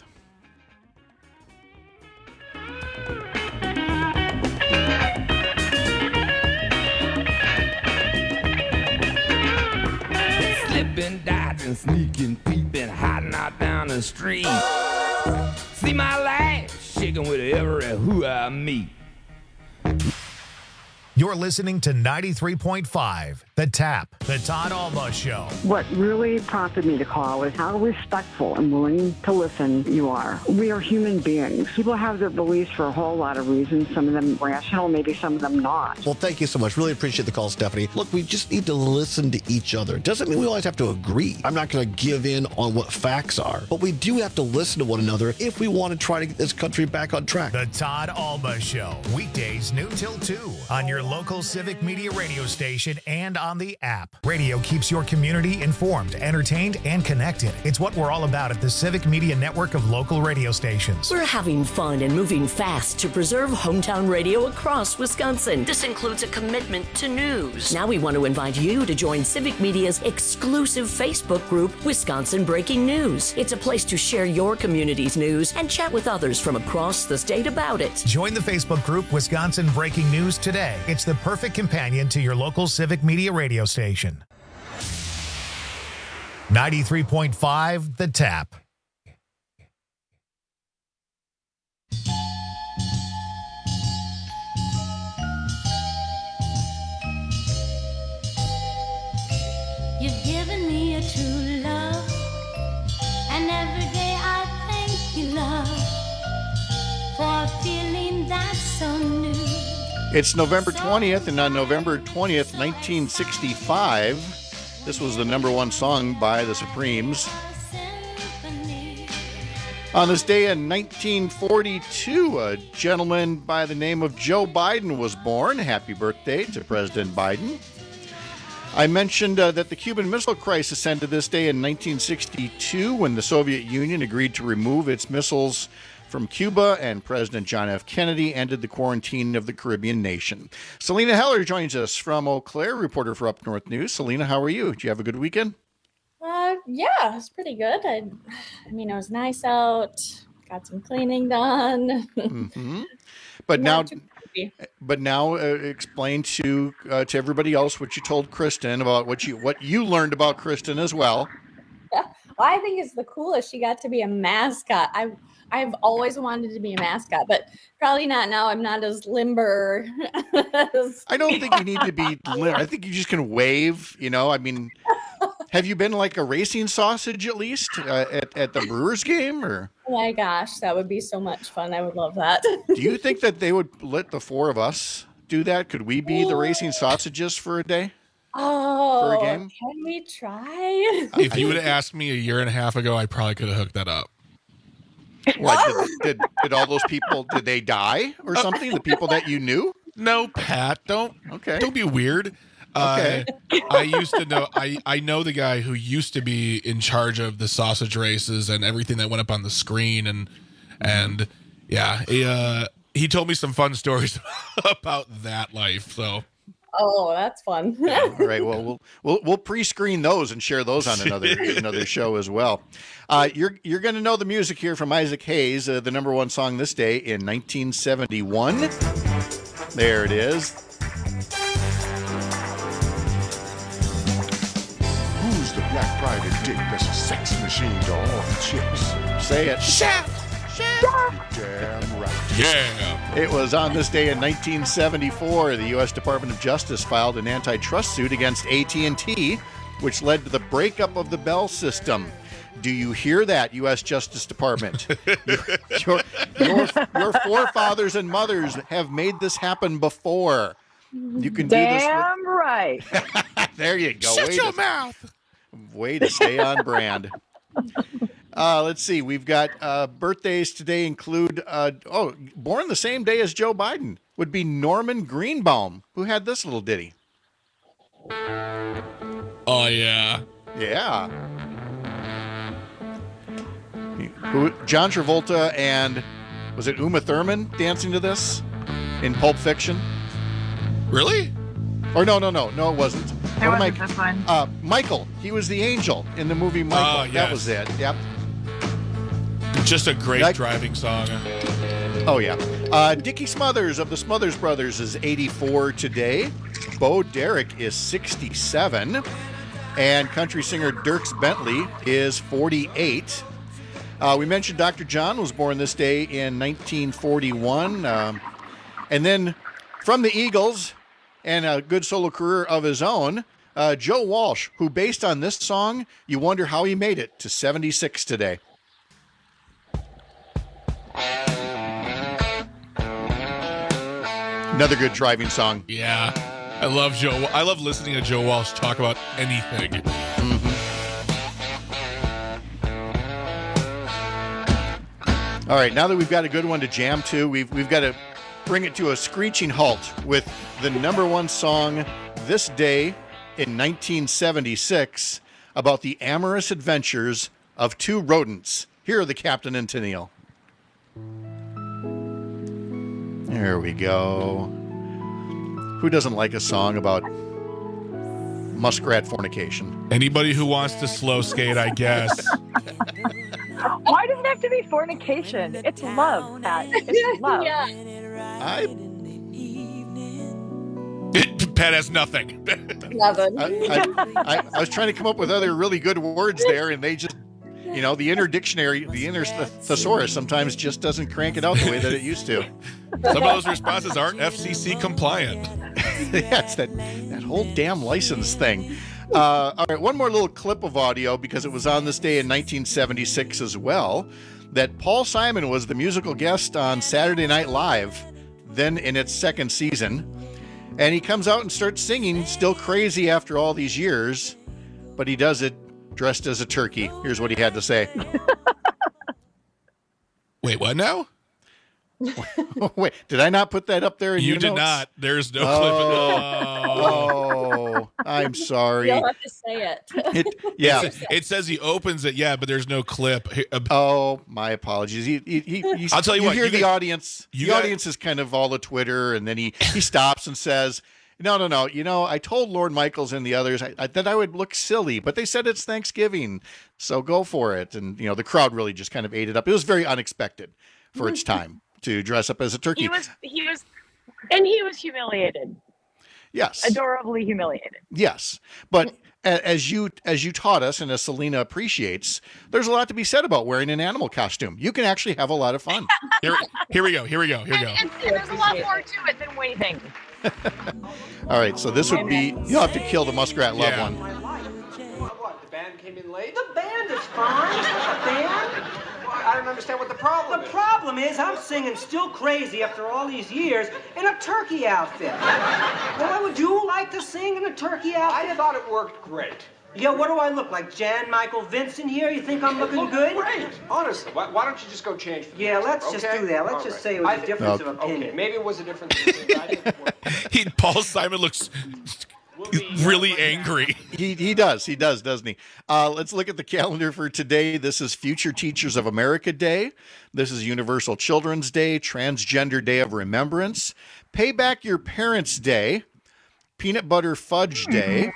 Slipping, dodging, sneaking, peeping, hiding out down the street. See my life shaking with every who I meet. You're listening to ninety-three point five, The Tap, The Todd Alba Show. What really prompted me to call is how respectful and willing to listen you are. We are human beings. People have their beliefs for a whole lot of reasons, some of them rational, maybe some of them not. Well, thank you so much. Really appreciate the call, Stephanie. Look, we just need to listen to each other. Doesn't mean we always have to agree. I'm not going to give in on what facts are, but we do have to listen to one another if we want to try to get this country back on track. The Todd Alba Show, weekdays noon till two on your local Civic Media radio station and on the app. Radio keeps your community informed, entertained, and connected. It's what we're all about at the Civic Media network of local radio stations. We're having fun and moving fast to preserve hometown radio across Wisconsin. This includes a commitment to news. Now we want to invite you to join Civic Media's exclusive Facebook group, Wisconsin Breaking News. It's a place to share your community's news and chat with others from across the state about it. Join the Facebook group Wisconsin Breaking News today. It's the perfect companion to your local Civic Media radio station. ninety-three point five, The Tap. You've given me a true love, and every day I thank you, love, for a feeling that's so new. It's November twentieth, and on November twentieth, nineteen sixty-five, this was the number one song by the Supremes. On this day in nineteen forty-two, a gentleman by the name of Joe Biden was born. Happy birthday to President Biden. I mentioned uh, that the Cuban Missile Crisis ended this day in nineteen sixty-two when the Soviet Union agreed to remove its missiles from Cuba, and President John F. Kennedy ended the quarantine of the Caribbean nation. Selena Heller joins us from Eau Claire, reporter for Up North News. Selena, how are you? Did you have a good weekend? Uh, yeah, it's pretty good. I, I mean, it was nice out. Got some cleaning done. Mm-hmm. But now, but now, uh, explain to uh, to everybody else what you told Kristen about what you what you learned about Kristen as well. Yeah. Well, I think it's the coolest. She got to be a mascot. I I've always wanted to be a mascot, but probably not now. I'm not as limber. as I don't think you need to be limber. I think you just can wave. You know, I mean. Have you been like a racing sausage at least uh, at, at the Brewers game? Or oh my gosh, that would be so much fun. I would love that. Do you think that they would let the four of us do that? Could we be the racing sausages for a day? Oh, for a game? Can we try? If you would have asked me a year and a half ago, I probably could have hooked that up. What, did, did, did all those people, did they die or something? The people that you knew? No, Pat, don't, okay. don't be weird. Okay. Uh, I used to know. I, I know the guy who used to be in charge of the sausage races and everything that went up on the screen, and and yeah, he uh, he told me some fun stories about that life. So. Oh, that's fun. All right. Well, we'll we'll we'll pre-screen those and share those on another another show as well. Uh, you're you're going to know the music here from Isaac Hayes, uh, the number one song this day in nineteen seventy-one. There it is. Who's the black pride and dick that's a sex machine to all the chicks? Say it. Chef! Chef! Damn right. Yeah. It was on this day in nineteen seventy-four, the U S Department of Justice filed an antitrust suit against A T and T, which led to the breakup of the Bell system. Do you hear that, U S Justice Department? your, your, your, your forefathers and mothers have made this happen before. You can Damn do this. Damn with... right. There you go. Shut way your to, mouth. Way to stay on brand. Uh, let's see. We've got uh, birthdays today include, uh, oh, born the same day as Joe Biden would be Norman Greenbaum, who had this little ditty. Oh, yeah. Yeah. Who, John Travolta and, was it Uma Thurman dancing to this in Pulp Fiction? Really? Or no, no, no. No, it wasn't. It what wasn't I, this one. Uh, Michael. He was the angel in the movie Michael. Oh, yes. That was it. Yep. Just a great That, driving song. Oh, yeah. Uh, Dickie Smothers of the Smothers Brothers is eighty-four today. Bo Derek is sixty-seven. And country singer Dierks Bentley is forty-eight. Uh, we mentioned Doctor John was born this day in nineteen forty-one. Um, and then from the Eagles, and a good solo career of his own. Uh, Joe Walsh, who based on this song, you wonder how he made it to seventy-six today. Another good driving song. Yeah. I love Joe. I love listening to Joe Walsh talk about anything. Mm-hmm. All right, now that we've got a good one to jam to, we've we've got to bring it to a screeching halt with the number one song this day in nineteen seventy-six about the amorous adventures of two rodents. Here are the Captain and Tennille. There we go. Who doesn't like a song about muskrat fornication? Anybody who wants to slow skate, I guess. Why does it have to be fornication? It's love, Pat. It's love. Yeah. I Pat has nothing. Nothing. I, I, I, I was trying to come up with other really good words there, and they just, you know, the inner dictionary, the inner thesaurus sometimes just doesn't crank it out the way that it used to. Some of those responses aren't F C C compliant. Yeah, it's that, that whole damn license thing. Uh, all right, one more little clip of audio, because it was on this day in nineteen seventy-six as well, that Paul Simon was the musical guest on Saturday Night Live, then in its second season. And he comes out and starts singing, still crazy after all these years, but he does it dressed as a turkey. Here's what he had to say. Wait, what now? Wait, did I not put that up there in You your did notes? not. There's no Oh. clip. Oh. Oh, I'm sorry. You'll have to say it. It, yeah. It, it says he opens it, yeah, but there's no clip. Oh, my apologies. He, he, he, he's- I'll tell you you what, hear you the got- audience. you the got- audience is kind of all the Twitter, and then he, he stops and says, no, no, no. You know, I told Lord Michaels and the others I, I, that I would look silly, but they said it's Thanksgiving, so go for it. And, you know, the crowd really just kind of ate it up. It was very unexpected for its time to dress up as a turkey. He was, he was, and he was humiliated. Yes. Adorably humiliated. Yes, but a- as you as you taught us, and as Selena appreciates, there's a lot to be said about wearing an animal costume. You can actually have a lot of fun. Here, here we go. Here we go. Here we go. And, and there's a lot more to it than waving. All right, so this would be, you'll have to kill the muskrat loved Yeah. one. What, the band came in late? The band is fine. The band? I don't understand what the problem is. The problem is I'm singing Still Crazy after all these years in a turkey outfit. Well, would you like to sing in a turkey outfit? I thought it worked great. Yeah, what do I look like? Jan Michael Vincent here? You think I'm It looking looked good? Great. Honestly, why, why don't you just go change for the Yeah, next let's one, just okay? do that. Let's All just right. say it was I a think- difference of Okay, opinion. Okay, maybe it was a difference of opinion. I didn't work. He, Paul Simon looks really angry. He he does. He does, doesn't he? Uh, let's look at the calendar for today. This is Future Teachers of America Day. This is Universal Children's Day, Transgender Day of Remembrance, Pay Back Your Parents Day, Peanut Butter Fudge Day.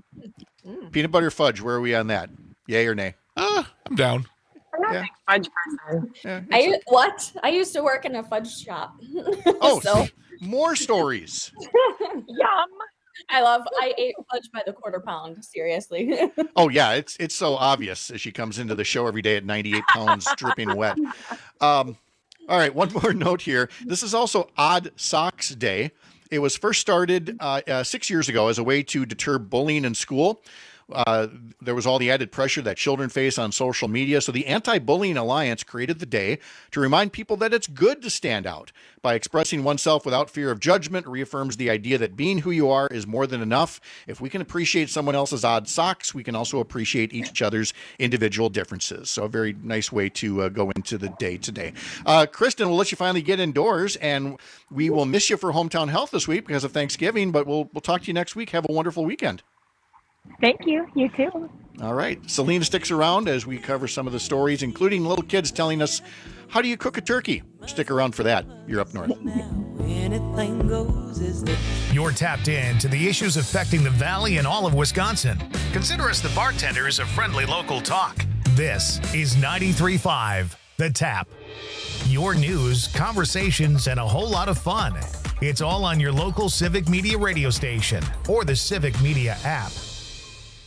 Peanut Butter Fudge, where are we on that? Yay or nay? Ah, I'm down. I'm not Yeah. a big fudge person. Yeah, I u- what? I used to work in a fudge shop. Oh, so more stories. Yum. I love. I ate fudge by the quarter pound. Seriously. Oh yeah, it's it's so obvious as she comes into the show every day at ninety-eight pounds, dripping wet. Um, all right, one more note here. This is also Odd Socks Day. It was first started uh, uh, six years ago as a way to deter bullying in school. Uh, there was all the added pressure that children face on social media. So the Anti-Bullying Alliance created the day to remind people that it's good to stand out. By expressing oneself without fear of judgment, reaffirms the idea that being who you are is more than enough. If we can appreciate someone else's odd socks, we can also appreciate each other's individual differences. So a very nice way to uh, go into the day today. Uh, Kristen, we'll let you finally get indoors, and we will miss you for Hometown Health this week because of Thanksgiving, but we'll we'll talk to you next week. Have a wonderful weekend. Thank you. You too. All right. Selena sticks around as we cover some of the stories, including little kids telling us, how do you cook a turkey? Stick around for that. You're Up North. Anything goes is the You're tapped in to the issues affecting the Valley and all of Wisconsin. Consider us the bartenders of friendly local talk. This is ninety-three point five The Tap. Your news, conversations, and a whole lot of fun. It's all on your local Civic Media radio station or the Civic Media app.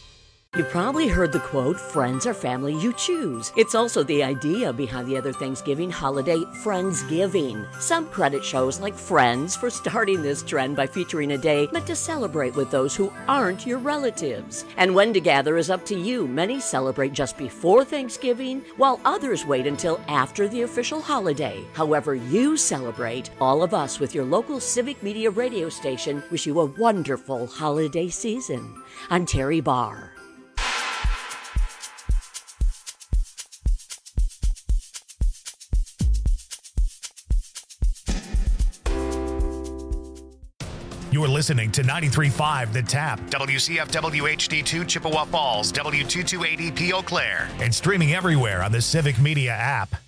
You probably heard the quote, friends are family you choose. It's also the idea behind the other Thanksgiving holiday, Friendsgiving. Some credit shows like Friends for starting this trend by featuring a day meant to celebrate with those who aren't your relatives. And when to gather is up to you. Many celebrate just before Thanksgiving, while others wait until after the official holiday. However you celebrate, all of us with your local Civic Media radio station wish you a wonderful holiday season. I'm Terry Barr. You're listening to ninety-three point five The Tap, W C F W H D two Chippewa Falls, W two two eighty P Eau Claire, and streaming everywhere on the Civic Media app.